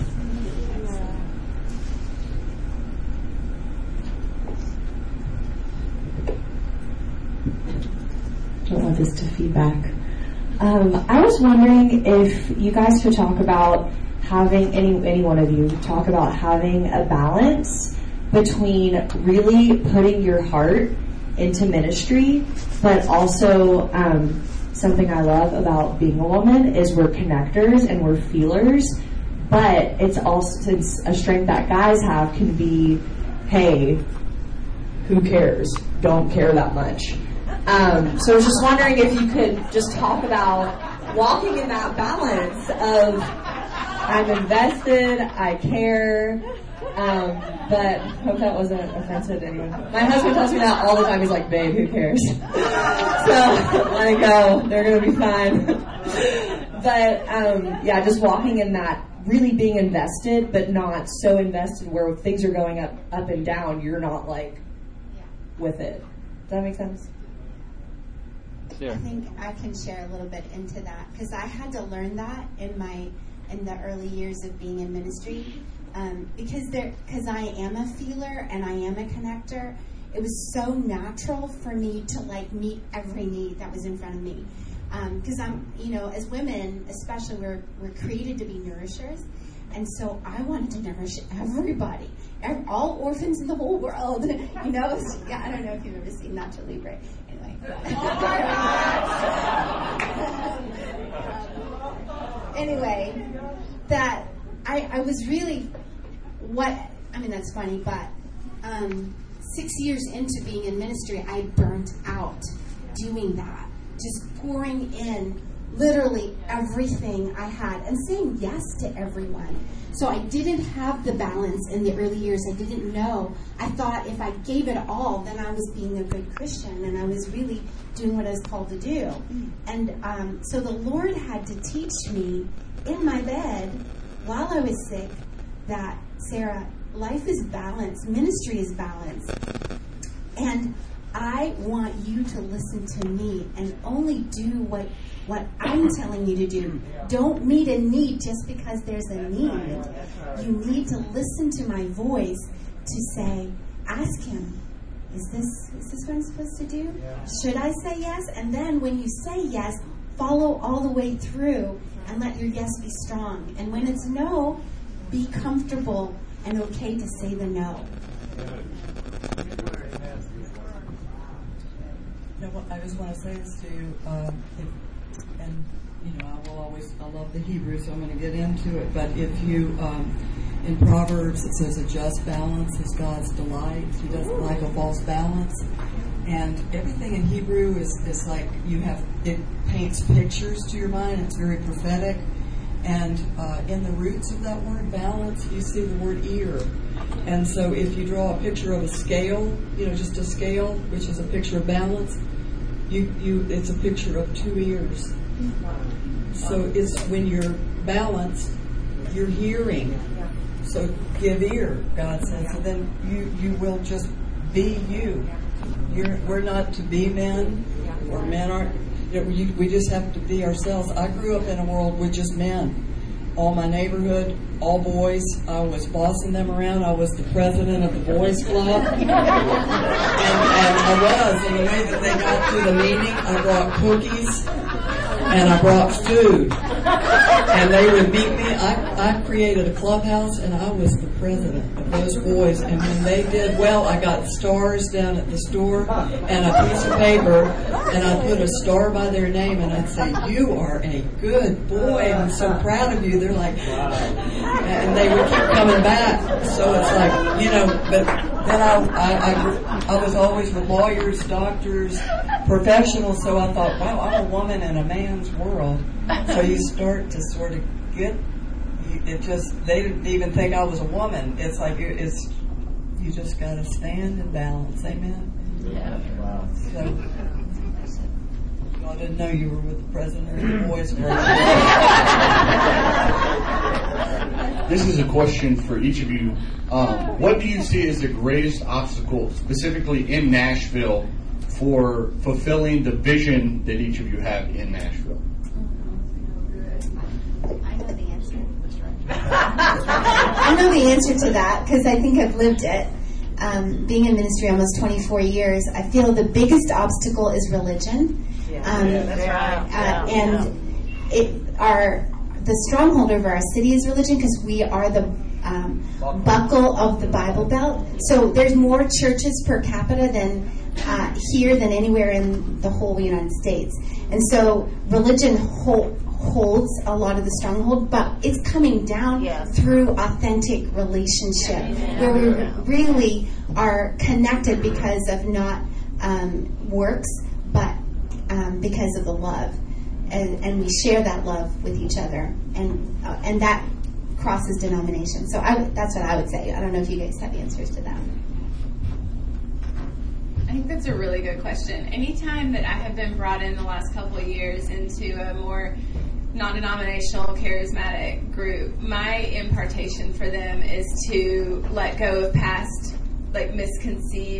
I don't want this to feedback. Um, I was wondering if you guys could talk about having, any any one of you, talk about having a balance between really putting your heart into ministry, but also um, something I love about being a woman is we're connectors and we're feelers, but it's also, it's a strength that guys have can be, hey, who cares? Don't care that much. Um, so I was just wondering if you could just talk about walking in that balance of I'm invested, I care, um, but I hope that wasn't offensive to anyone. My husband tells me that all the time. He's like, babe, who cares? So I go, they're going to be fine. But um, yeah, just walking in that, really being invested, but not so invested where things are going up, up and down, you're not like with it. Does that make sense? Yeah. I think I can share a little bit into that because I had to learn that in my in the early years of being in ministry um, because there because I am a feeler and I am a connector. It was so natural for me to like meet every need that was in front of me because um, I'm you know as women especially we're we're created to be nourishers. And so I wanted to nourish everybody, every, all orphans in the whole world. You know, so, yeah, I don't know if you've ever seen Nacho Libre. Anyway. anyway, that I, I was really, what, I mean, that's funny, but um, six years into being in ministry, I burnt out doing that, just pouring in literally everything I had and saying yes to everyone. So I didn't have the balance in the early years. I didn't know. I thought if I gave it all, then I was being a good Christian and I was really doing what I was called to do. And um, so the Lord had to teach me in my bed while I was sick that, Sarah, life is balance. Ministry is balance. And I want you to listen to me and only do what what I'm telling you to do. Don't meet a need just because there's a need. You need to listen to my voice to say, ask him, is this is this what I'm supposed to do? Should I say yes? And then when you say yes, follow all the way through and let your yes be strong. And when it's no, be comfortable and okay to say the no. You know, I just want to say this to you, um, if, and you know, I will always, I love the Hebrew, so I'm going to get into it. But if you, um, in Proverbs, it says a just balance is God's delight. He doesn't like a false balance. And everything in Hebrew is, is like you have, it paints pictures to your mind. It's very prophetic. And uh, in the roots of that word balance, you see the word ear. And so if you draw a picture of a scale, you know, just a scale, which is a picture of balance, you, you it's a picture of two ears. So it's when you're balanced, you're hearing. So give ear, God said. So then you, you will just be you. You're, we're not to be men, or men aren't. You know, we, we just have to be ourselves. I grew up in a world with just men. All my neighborhood, all boys. I was bossing them around. I was the president of the boys club. and, and I was. And the way that they got to the meeting, I brought cookies and I brought food. And they would meet me. I, I created a clubhouse and I was the president of those boys. And when they did well, I got stars down at the store and a piece of paper, and I put a star by their name and I'd say, "You are a good boy. I'm so proud of you." They're like, and they would keep coming back. So it's like, you know, but then I, I, I, I was always with lawyers, doctors, professionals, so I thought, wow, I'm a woman in a man's world. So you start to sort of get, it just, they didn't even think I was a woman. It's like, it's, you just got to stand and balance. Amen? Yeah. Wow. So, I didn't know you were with the president of the boys club. This is a question for each of you. Um, what do you see as the greatest obstacle, specifically in Nashville, for fulfilling the vision that each of you have in Nashville? I know the answer. I know the answer to that because I think I've lived it. Um, being in ministry almost twenty-four years, I feel the biggest obstacle is religion. Um, yeah, that's right. Uh, yeah, and yeah. it our the stronghold over our city is religion because we are the um, buckle of the Bible Belt. So there's more churches per capita than uh, here than anywhere in the whole United States. And so religion hold, holds a lot of the stronghold, but it's coming down yes. through authentic relationship, yeah. where we really are connected because of not um, works, but um, because of the love. And, and we share that love with each other, and uh, and that crosses denominations. So I, that's what I would say. I don't know if you guys have answers to that. I think that's a really good question. Anytime that I have been brought in the last couple of years into a more non-denominational, charismatic group, my impartation for them is to let go of past, like, misconceived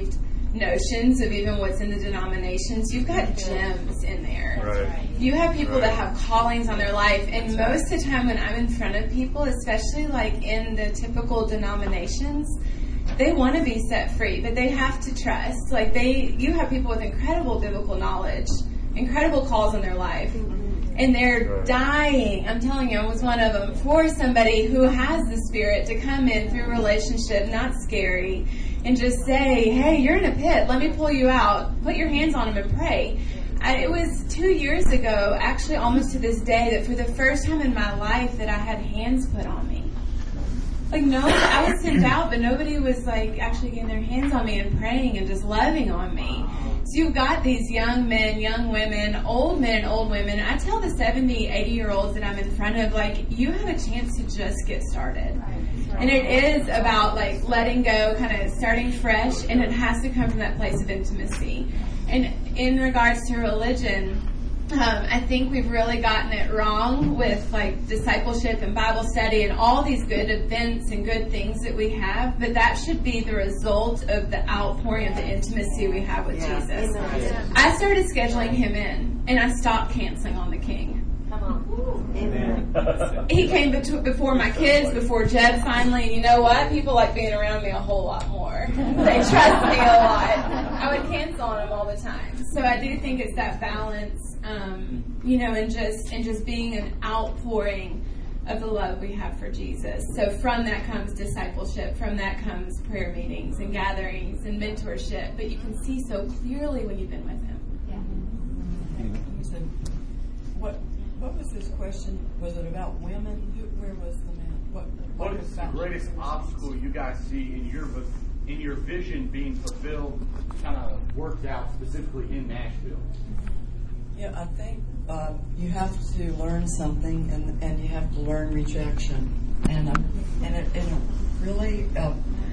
notions of even what's in the denominations. You've got gems in there. Right. You have people Right. that have callings on their life, and most of the time when I'm in front of people, especially like in the typical denominations, they want to be set free, but they have to trust. Like they, you have people with incredible biblical knowledge, incredible calls on their life, and they're Right. dying. I'm telling you, I was one of them, for somebody who has the Spirit to come in through relationship, not scary, and just say, hey, you're in a pit. Let me pull you out. Put your hands on them and pray. I, it was two years ago, actually almost to this day, that for the first time in my life that I had hands put on me. Like, no, I was sent out, but nobody was, like, actually getting their hands on me and praying and just loving on me. So you've got these young men, young women, old men, old women. I tell the seventy, eighty-year-olds that I'm in front of, like, you have a chance to just get started. And it is about, like, letting go, kind of starting fresh, and it has to come from that place of intimacy. And in regards to religion, Um, I think we've really gotten it wrong with like discipleship and Bible study and all these good events and good things that we have, but that should be the result of the outpouring of the intimacy we have with yeah. Jesus. Amen. I started scheduling him in, and I stopped canceling on the King. Come on. Amen. He came bet- before my kids, before Jed finally, and you know what? People like being around me a whole lot more. They trust me a lot. I would cancel on them all the time. So I do think it's that balance. Um, you know, and just and just being an outpouring of the love we have for Jesus. So from that comes discipleship. From that comes prayer meetings and gatherings and mentorship. But you can see so clearly when you've been with Him. Yeah. You said, what what was this question? Was it about women? Who, where was the man? What, what, what is the greatest obstacle you guys see in your in your vision being fulfilled, kind of worked out specifically in Nashville? Yeah, I think uh, you have to learn something, and and you have to learn rejection, and um, and it, and it really uh,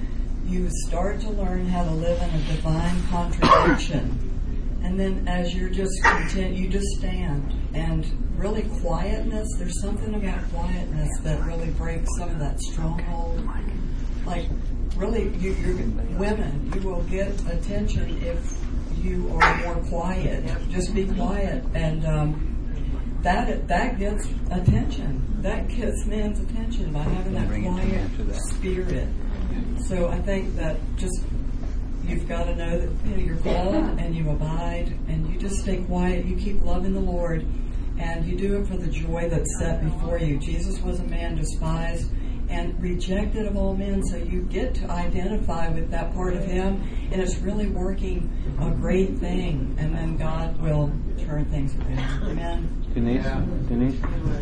you start to learn how to live in a divine contradiction, and then as you're just content, you just stand, and really quietness. There's something about quietness that really breaks some of that stronghold. Like really, you, you're women, you will get attention if you are more quiet. Just be quiet, and um, that that gets attention. That gets men's attention by having that quiet spirit. So I think that just you've got to know that you know, you're called and you abide, and you just stay quiet. You keep loving the Lord, and you do it for the joy that's set before you. Jesus was a man despised and rejected of all men, so you get to identify with that part of him, and it's really working a great thing, and then God will turn things around. Amen. Denise? Yeah. Denise?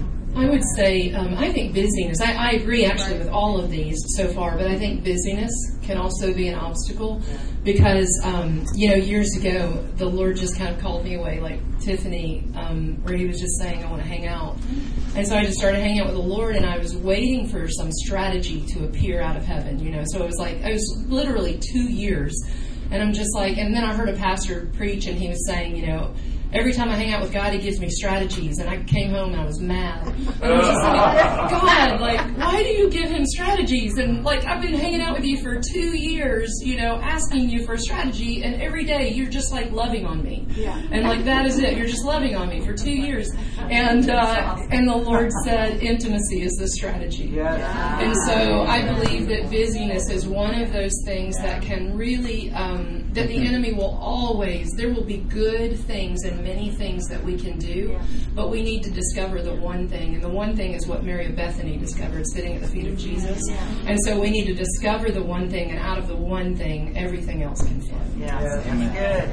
I would say, um, I think busyness, I, I agree actually with all of these so far, but I think busyness can also be an obstacle because, um, you know, years ago, the Lord just kind of called me away, like Tiffany, um, where He was just saying, I want to hang out. And so I just started hanging out with the Lord, and I was waiting for some strategy to appear out of heaven, you know. So it was like, it was literally two years. And I'm just like, and then I heard a pastor preach, and he was saying, you know, every time I hang out with God, He gives me strategies. And I came home and I was mad. And I was just like, God, like, why do you give Him strategies? And like, I've been hanging out with you for two years, you know, asking you for a strategy. And every day you're just like loving on me. Yeah. And like, that is it. You're just loving on me for two years. And, uh, and the Lord said, intimacy is the strategy. Yeah. And so I believe that busyness is one of those things that can really, um, that the enemy will always, there will be good things and many things that we can do, but we need to discover the one thing, and the one thing is what Mary of Bethany discovered, sitting at the feet of Jesus. And so we need to discover the one thing, and out of the one thing, everything else can flow. Yeah, that's good.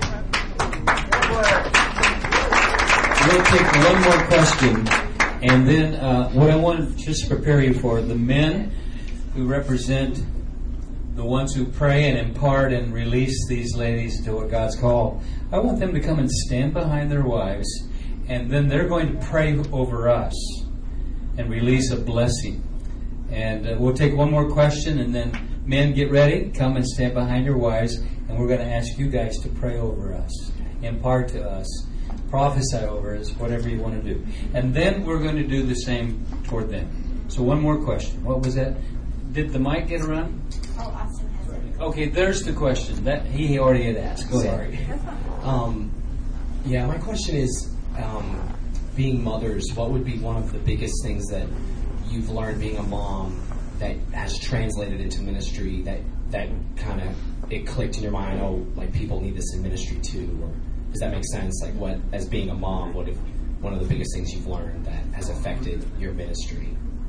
We'll take one more question, and then uh, what I want to just prepare you for, the men who represent the ones who pray and impart and release these ladies to what God's called. I want them to come and stand behind their wives, and then they're going to pray over us and release a blessing. And uh, we'll take one more question, and then men, get ready, come and stand behind your wives, and we're going to ask you guys to pray over us, impart to us, prophesy over us, whatever you want to do. And then we're going to do the same toward them. So one more question. What was that? Did the mic get around? Oh, Austin has it. Okay, there's the question that he already had asked. Go Sorry. ahead. Um, yeah, my question is, um, being mothers, what would be one of the biggest things that you've learned being a mom that has translated into ministry, that that kind of it clicked in your mind? Oh, like people need this in ministry too. Or does that make sense? Like, what, as being a mom, what if one of the biggest things you've learned that has affected your ministry?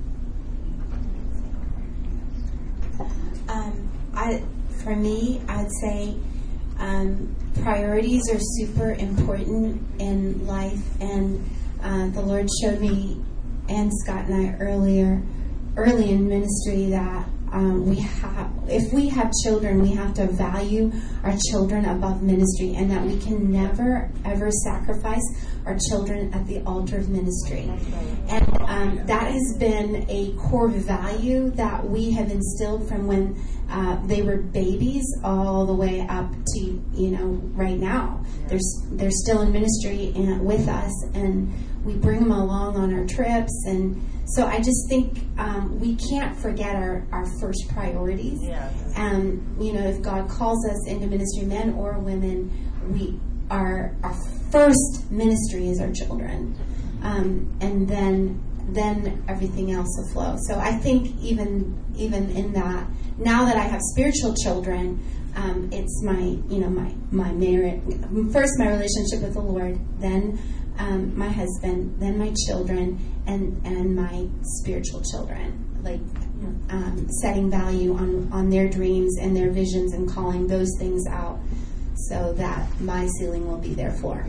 Um, I, for me, I'd say um, priorities are super important in life, and uh, the Lord showed me and Scott and I earlier, early in ministry, that um, we have, if we have children, we have to value our children above ministry, and that we can never ever sacrifice our children at the altar of ministry. And um, that has been a core value that we have instilled from when uh, they were babies all the way up to, you know, right now. They're, they're still in ministry and with us, and we bring them along on our trips. And so I just think um, we can't forget our, our first priorities. And, um, you know, if God calls us into ministry, men or women, we our our first ministry is our children, um, and then then everything else will flow. So I think even even in that, now that I have spiritual children, um, it's my you know my my marriage first, my relationship with the Lord, then um, my husband, then my children, and and my spiritual children. Like um, setting value on on their dreams and their visions and calling those things out, so that my ceiling will be their floor.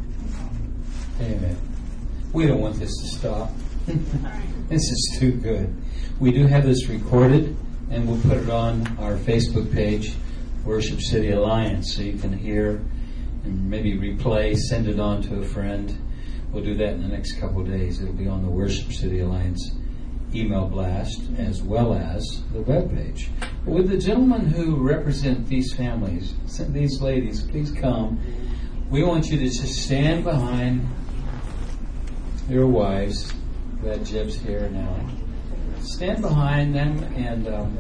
Amen. We don't want this to stop. This is too good. We do have this recorded, and we'll put it on our Facebook page, Worship City Alliance, so you can hear and maybe replay, send it on to a friend. We'll do that in the next couple of days. It'll be on the Worship City Alliance email blast as well as the webpage. Would the gentlemen who represent these families, these ladies, please come. We want you to just stand behind your wives. Glad Jeb's here now. Stand behind them, and um,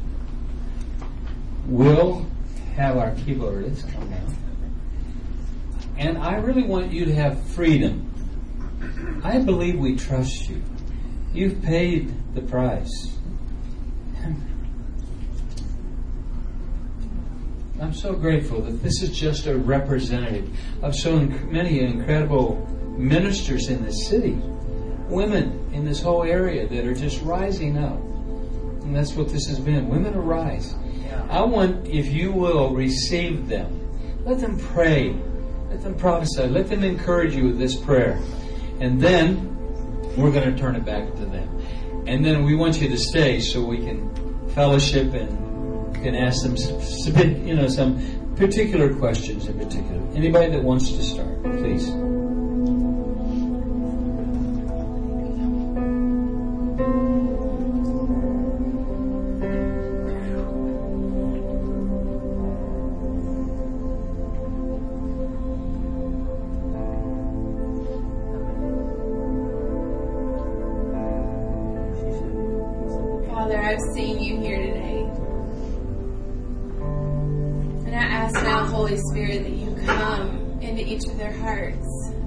we'll have our keyboardist come down. And I really want you to have freedom. I believe we trust you. You've paid the price. I'm so grateful that this is just a representative of so inc- many incredible ministers in this city, women in this whole area that are just rising up. And that's what this has been. Women arise. I want, if you will, receive them. Let them pray. Let them prophesy. Let them encourage you with this prayer. And then we're going to turn it back to them. And then we want you to stay so we can fellowship and can ask them some, you know, some particular questions in particular. Anybody that wants to start, please. I've seen you here today. And I ask now, Holy Spirit, that you come into each of their hearts.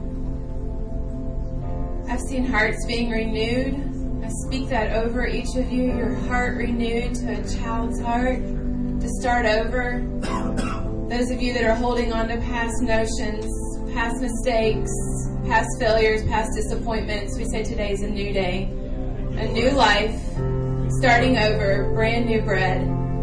I've seen hearts being renewed. I speak that over each of you, your heart renewed to a child's heart, to start over. Those of you that are holding on to past notions, past mistakes, past failures, past disappointments, we say today's a new day, a new life. Starting over, brand new bread.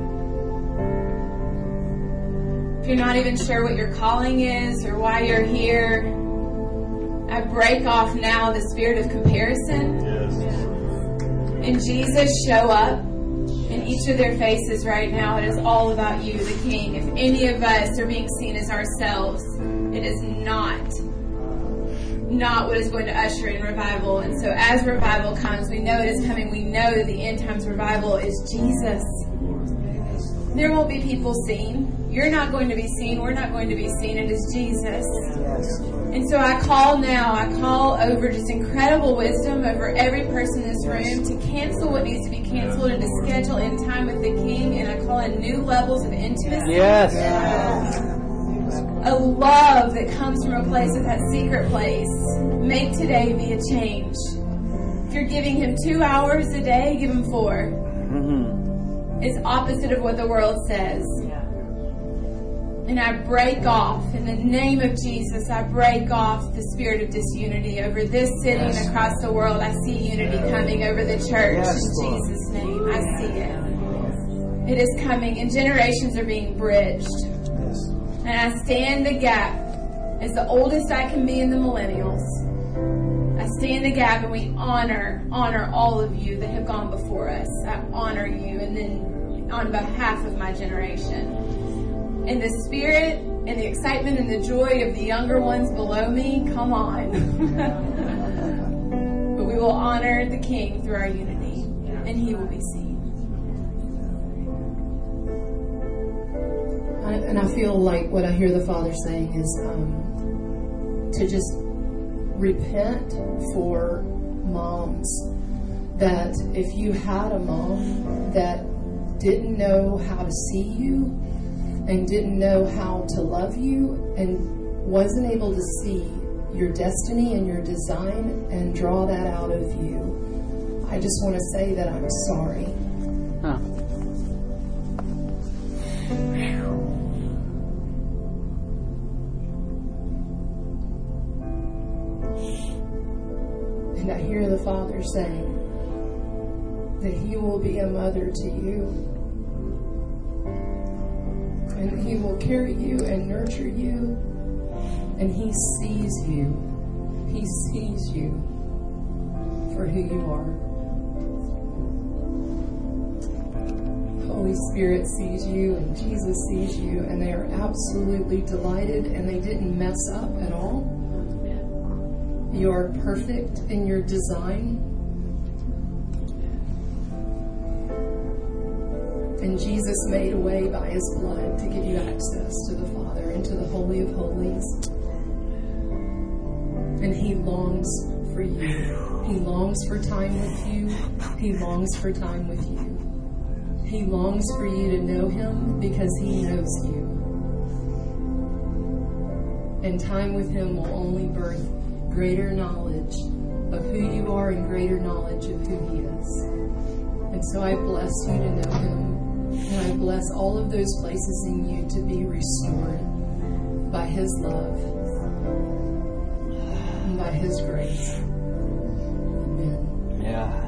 If you're not even sure what your calling is or why you're here, I break off now the spirit of comparison. Yes. And Jesus, show up in each of their faces right now. It is all about you, the King. If any of us are being seen as ourselves, it is not. Not what is going to usher in revival. And so as revival comes, we know it is coming. We know that the end times revival is Jesus. There won't be people seen. You're not going to be seen. We're not going to be seen. It is Jesus. And so I call now, I call over just incredible wisdom over every person in this room to cancel what needs to be canceled and to schedule in time with the King. And I call in new levels of intimacy. Yes. A love that comes from a place of that secret place. Make today be a change. If you're giving Him two hours a day, give Him four. Mm-hmm. It's opposite of what the world says. And I break off, in the name of Jesus, I break off the spirit of disunity over this city yes. and across the world. I see unity coming over the church yes, in Lord. Jesus' name. I see it. It is coming, and generations are being bridged. Yes. And I stand the gap as the oldest I can be in the millennials. I stand the gap, and we honor, honor all of you that have gone before us. I honor you, and then on behalf of my generation. And the spirit and the excitement and the joy of the younger ones below me, come on. But we will honor the King through our unity, and He will be seen. I, and I feel like what I hear the Father saying is um, to just repent for moms. That if you had a mom that didn't know how to see you, and didn't know how to love you, and wasn't able to see your destiny and your design and draw that out of you, I just want to say that I'm sorry. Huh. And I hear the Father saying that He will be a mother to you. And He will carry you and nurture you. And He sees you. He sees you for who you are. Holy Spirit sees you and Jesus sees you. And they are absolutely delighted, and they didn't mess up at all. You are perfect in your design. And Jesus made a way by His blood to give you access to the Father and to the Holy of Holies. And He longs for you. He longs for time with you. He longs for time with you. He longs for you to know Him because He knows you. And time with Him will only birth greater knowledge of who you are and greater knowledge of who He is. And so I bless you to know Him. And I bless all of those places in you to be restored by His love and by His grace. Amen. Yeah.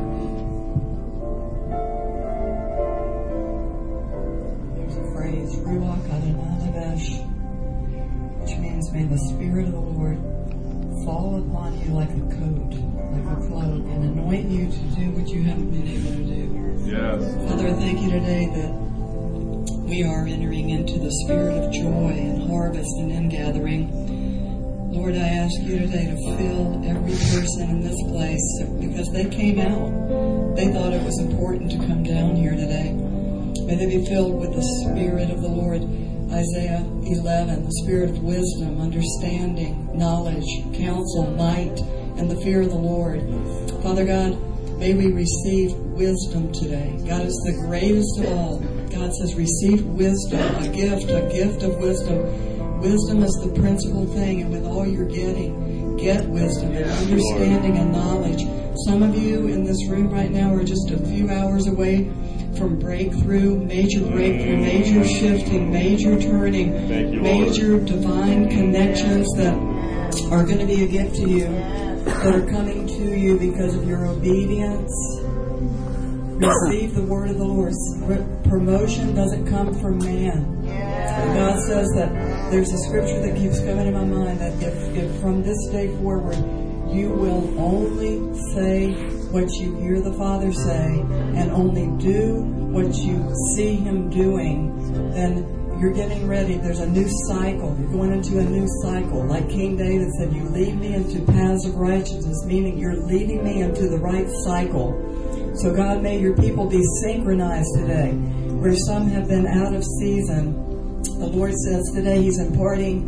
There's a phrase, Ruach Adonai Levesh, which means may the Spirit of the Lord fall upon you like a coat, like a cloak, and anoint you to do what you haven't been able to do. Yes. Father, I thank you today that we are entering into the spirit of joy and harvest and ingathering. Lord, I ask you today to fill every person in this place because they came out. They thought it was important to come down here today. May they be filled with the Spirit of the Lord. Isaiah eleven, the spirit of wisdom, understanding, knowledge, counsel, might, and the fear of the Lord. Father God, may we receive wisdom today. God is the greatest of all. God says, receive wisdom, a gift, a gift of wisdom. Wisdom is the principal thing, and with all you're getting, get wisdom and understanding and knowledge. Some of you in this room right now are just a few hours away from breakthrough, major breakthrough, major shifting, major turning, major divine connections that are going to be a gift to you, that are coming to you because of your obedience. Receive the word of the Lord. Promotion doesn't come from man. God says that there's a scripture that keeps coming in my mind that if, if from this day forward you will only say what you hear the Father say and only do what you see Him doing, then you're getting ready. There's a new cycle. You're going into a new cycle. Like King David said, you lead me into paths of righteousness, meaning you're leading me into the right cycle. So God, may your people be synchronized today. Where some have been out of season, the Lord says today He's imparting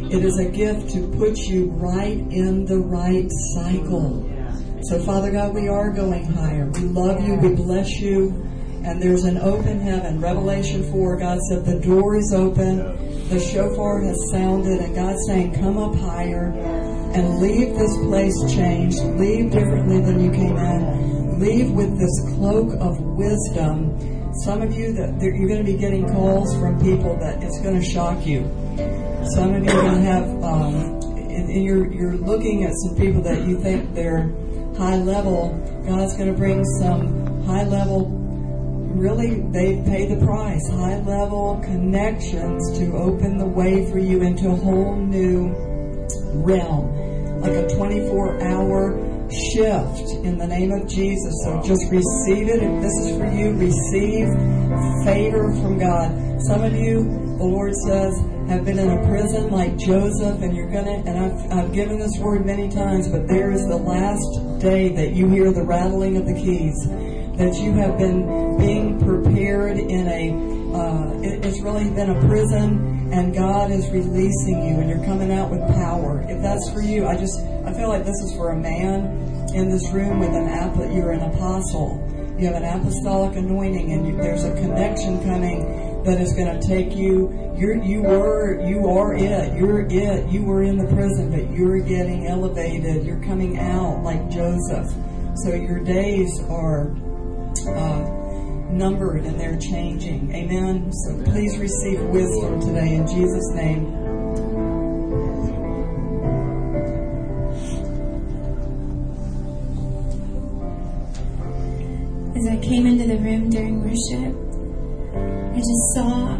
It is a gift to put you right in the right cycle. So, Father God, we are going higher. We love you. We bless you. And there's an open heaven. Revelation four, God said the door is open. The shofar has sounded. And God's saying, come up higher and leave this place changed. Leave differently than you came in. Leave with this cloak of wisdom. Some of you, that you're going to be getting calls from people that it's going to shock you. Some of you are going to have, um, and you're, you're looking at some people that you think they're high level. God's going to bring some high level, really, they pay the price, high level connections to open the way for you into a whole new realm, like a twenty-four hour shift in the name of Jesus. So just receive it. If this is for you, receive favor from God. Some of you, the Lord says, have been in a prison like Joseph, and you're gonna, and I've, I've given this word many times, but there is the last day that you hear the rattling of the keys, that you have been being prepared in a, uh, it, it's really been a prison, and God is releasing you, and you're coming out with power. If that's for you, I just, I feel like this is for a man in this room with an app, you're an apostle. You have an apostolic anointing, and you, there's a connection coming that is going to take you. You're, you were, you are it. You're it. You were in the prison, but you're getting elevated. You're coming out like Joseph. So your days are uh, numbered and they're changing. Amen. So please receive wisdom today in Jesus' name. As I came into the room during worship, I just saw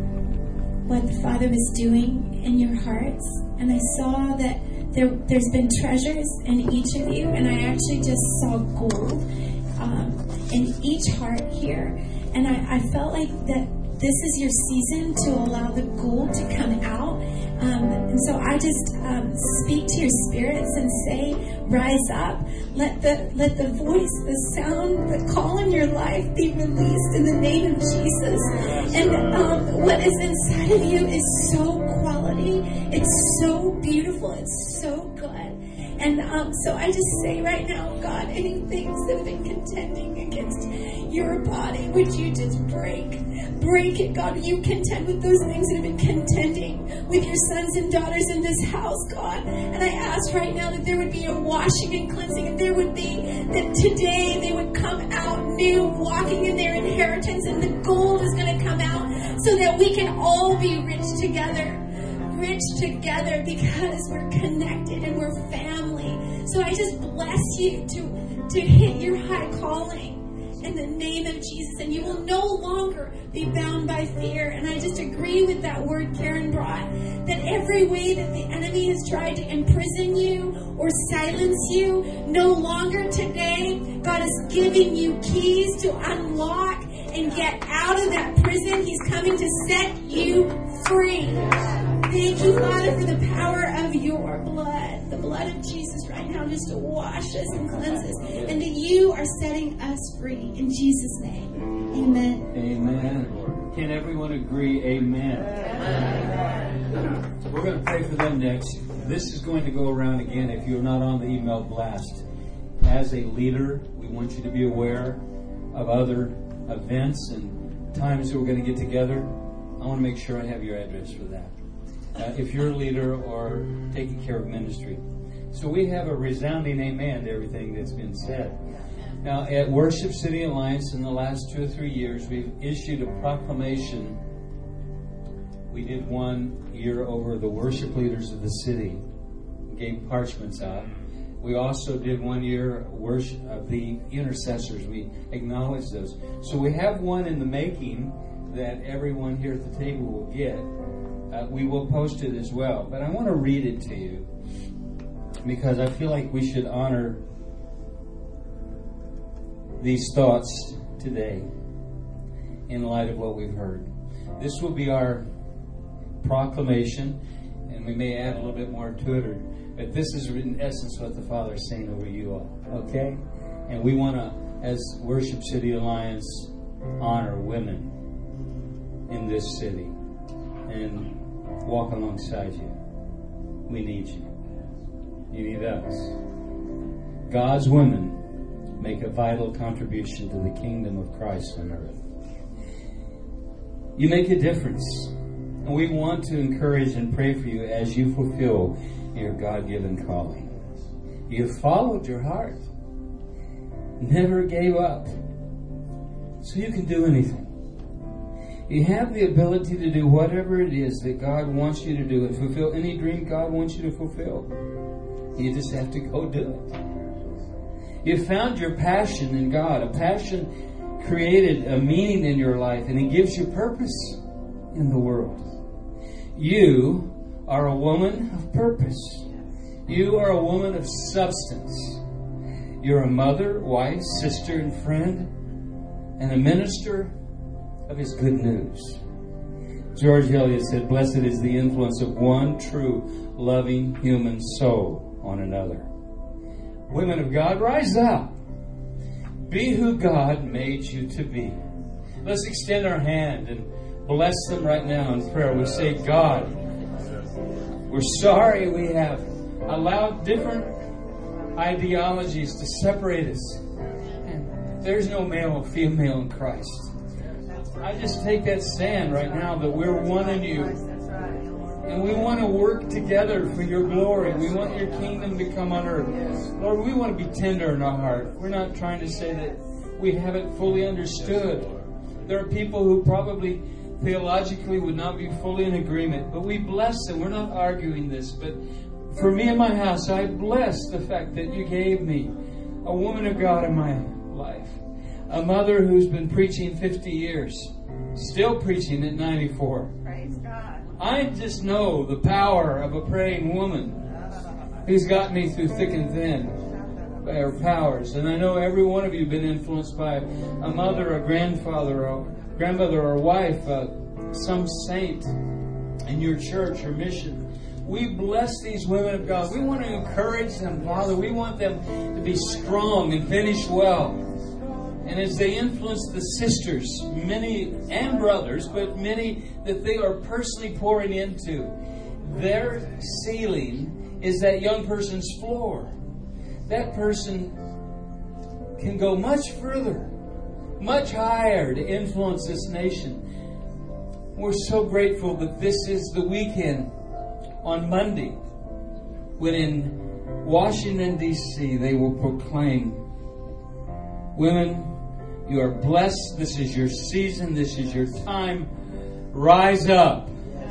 what the Father was doing in your hearts, and I saw that there, there's been treasures in each of you, and I actually just saw gold um, in each heart here, and I, I felt like that this is your season to allow the gold to come out. Um, and so I just um, speak to your spirits and say, rise up. Let the let the voice, the sound, the call in your life be released in the name of Jesus. And um, what is inside of you is so quality. It's so beautiful. It's so good. And um, so I just say right now, God, any things that have been contending against your body, would you just break? Break it, God. You contend with those things that have been contending with your sons and daughters in this house, God. And I ask right now that there would be a washing and cleansing, and there would be that today they would come out new, walking in their inheritance, and the gold is going to come out so that we can all be rich together. Rich together because we're connected and we're family. So I just bless you to, to hit your high calling in the name of Jesus, and you will no longer be bound by fear. And I just agree with that word Karen brought, that every way that the enemy has tried to imprison you or silence you, no longer today. God is giving you keys to unlock and get out of that prison. He's coming to set you free. Thank you, Father, for the power of your blood, the blood of Jesus right now, just to wash us and cleanse us, and that you are setting us free. In Jesus' name, amen. Amen. Can everyone agree? Amen. Amen. We're going to pray for them next. This is going to go around again if you're not on the email blast. As a leader, we want you to be aware of other events and times that we're going to get together. I want to make sure I have your address for that. Uh, if you're a leader or taking care of ministry. So we have a resounding amen to everything that's been said. Now, at Worship City Alliance in the last two or three years, we've issued a proclamation. We did one year over the worship leaders of the city, gave parchments out. We also did one year worship of the intercessors. We acknowledge those. So we have one in the making that everyone here at the table will get. Uh, we will post it as well. But I want to read it to you because I feel like we should honor these thoughts today in light of what we've heard. This will be our proclamation, and we may add a little bit more to it, or, but this is in essence what the Father is saying over you all. Okay? And we want to, as Worship City Alliance, honor women in this city and walk alongside you. we need you. You need us. God's women make a vital contribution to the kingdom of Christ on earth. You make a difference. And we want to encourage and pray for you as you fulfill your God-given calling. You followed your heart. Never gave up. So you can do anything. You have the ability to do whatever it is that God wants you to do and fulfill any dream God wants you to fulfill. You just have to go do it. You found your passion in God. A passion created a meaning in your life, and He gives you purpose in the world. You are a woman of purpose. You are a woman of substance. You're a mother, wife, sister, and friend, and a minister of His good news. George Eliot said, "Blessed is the influence of one true, loving human soul on another." Women of God, rise up. Be who God made you to be. Let's extend our hand and bless them right now in prayer. We say, God, we're sorry we have allowed different ideologies to separate us. And there's no male or female in Christ. I just take that stand right now that we're one in you. And we want to work together for your glory. We want your kingdom to come on earth. Lord, we want to be tender in our heart. We're not trying to say that we haven't fully understood. There are people who probably theologically would not be fully in agreement, but we bless them. We're not arguing this, but for me and my house, I bless the fact that you gave me a woman of God in my life. A mother who's been preaching fifty years, still preaching at ninety-four. Praise God. I just know the power of a praying woman who's got me through thick and thin by her powers. And I know every one of you have been influenced by a mother, a grandfather, a grandmother, or a wife, uh, some saint in your church or mission. We bless these women of God. We want to encourage them, Father. We want them to be strong and finish well. And as they influence the sisters, many and brothers, but many that they are personally pouring into, their ceiling is that young person's floor. That person can go much further, much higher to influence this nation. We're so grateful that this is the weekend on Monday when in Washington, D C they will proclaim, women, you are blessed. This is your season. This is your time. Rise up.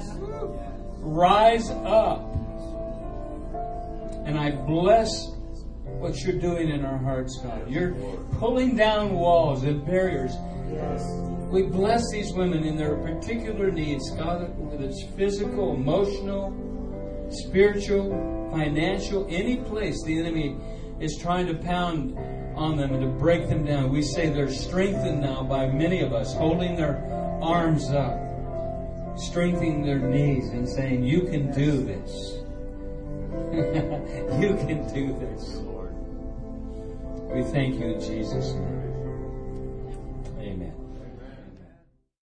Rise up. And I bless what you're doing in our hearts, God. You're pulling down walls and barriers. We bless these women in their particular needs, God, whether it's physical, emotional, spiritual, financial, any place the enemy is trying to pound on them and to break them down. We say they're strengthened now by many of us, holding their arms up, strengthening their knees and saying, you can do this. You can do this, Lord. We thank you in Jesus' name.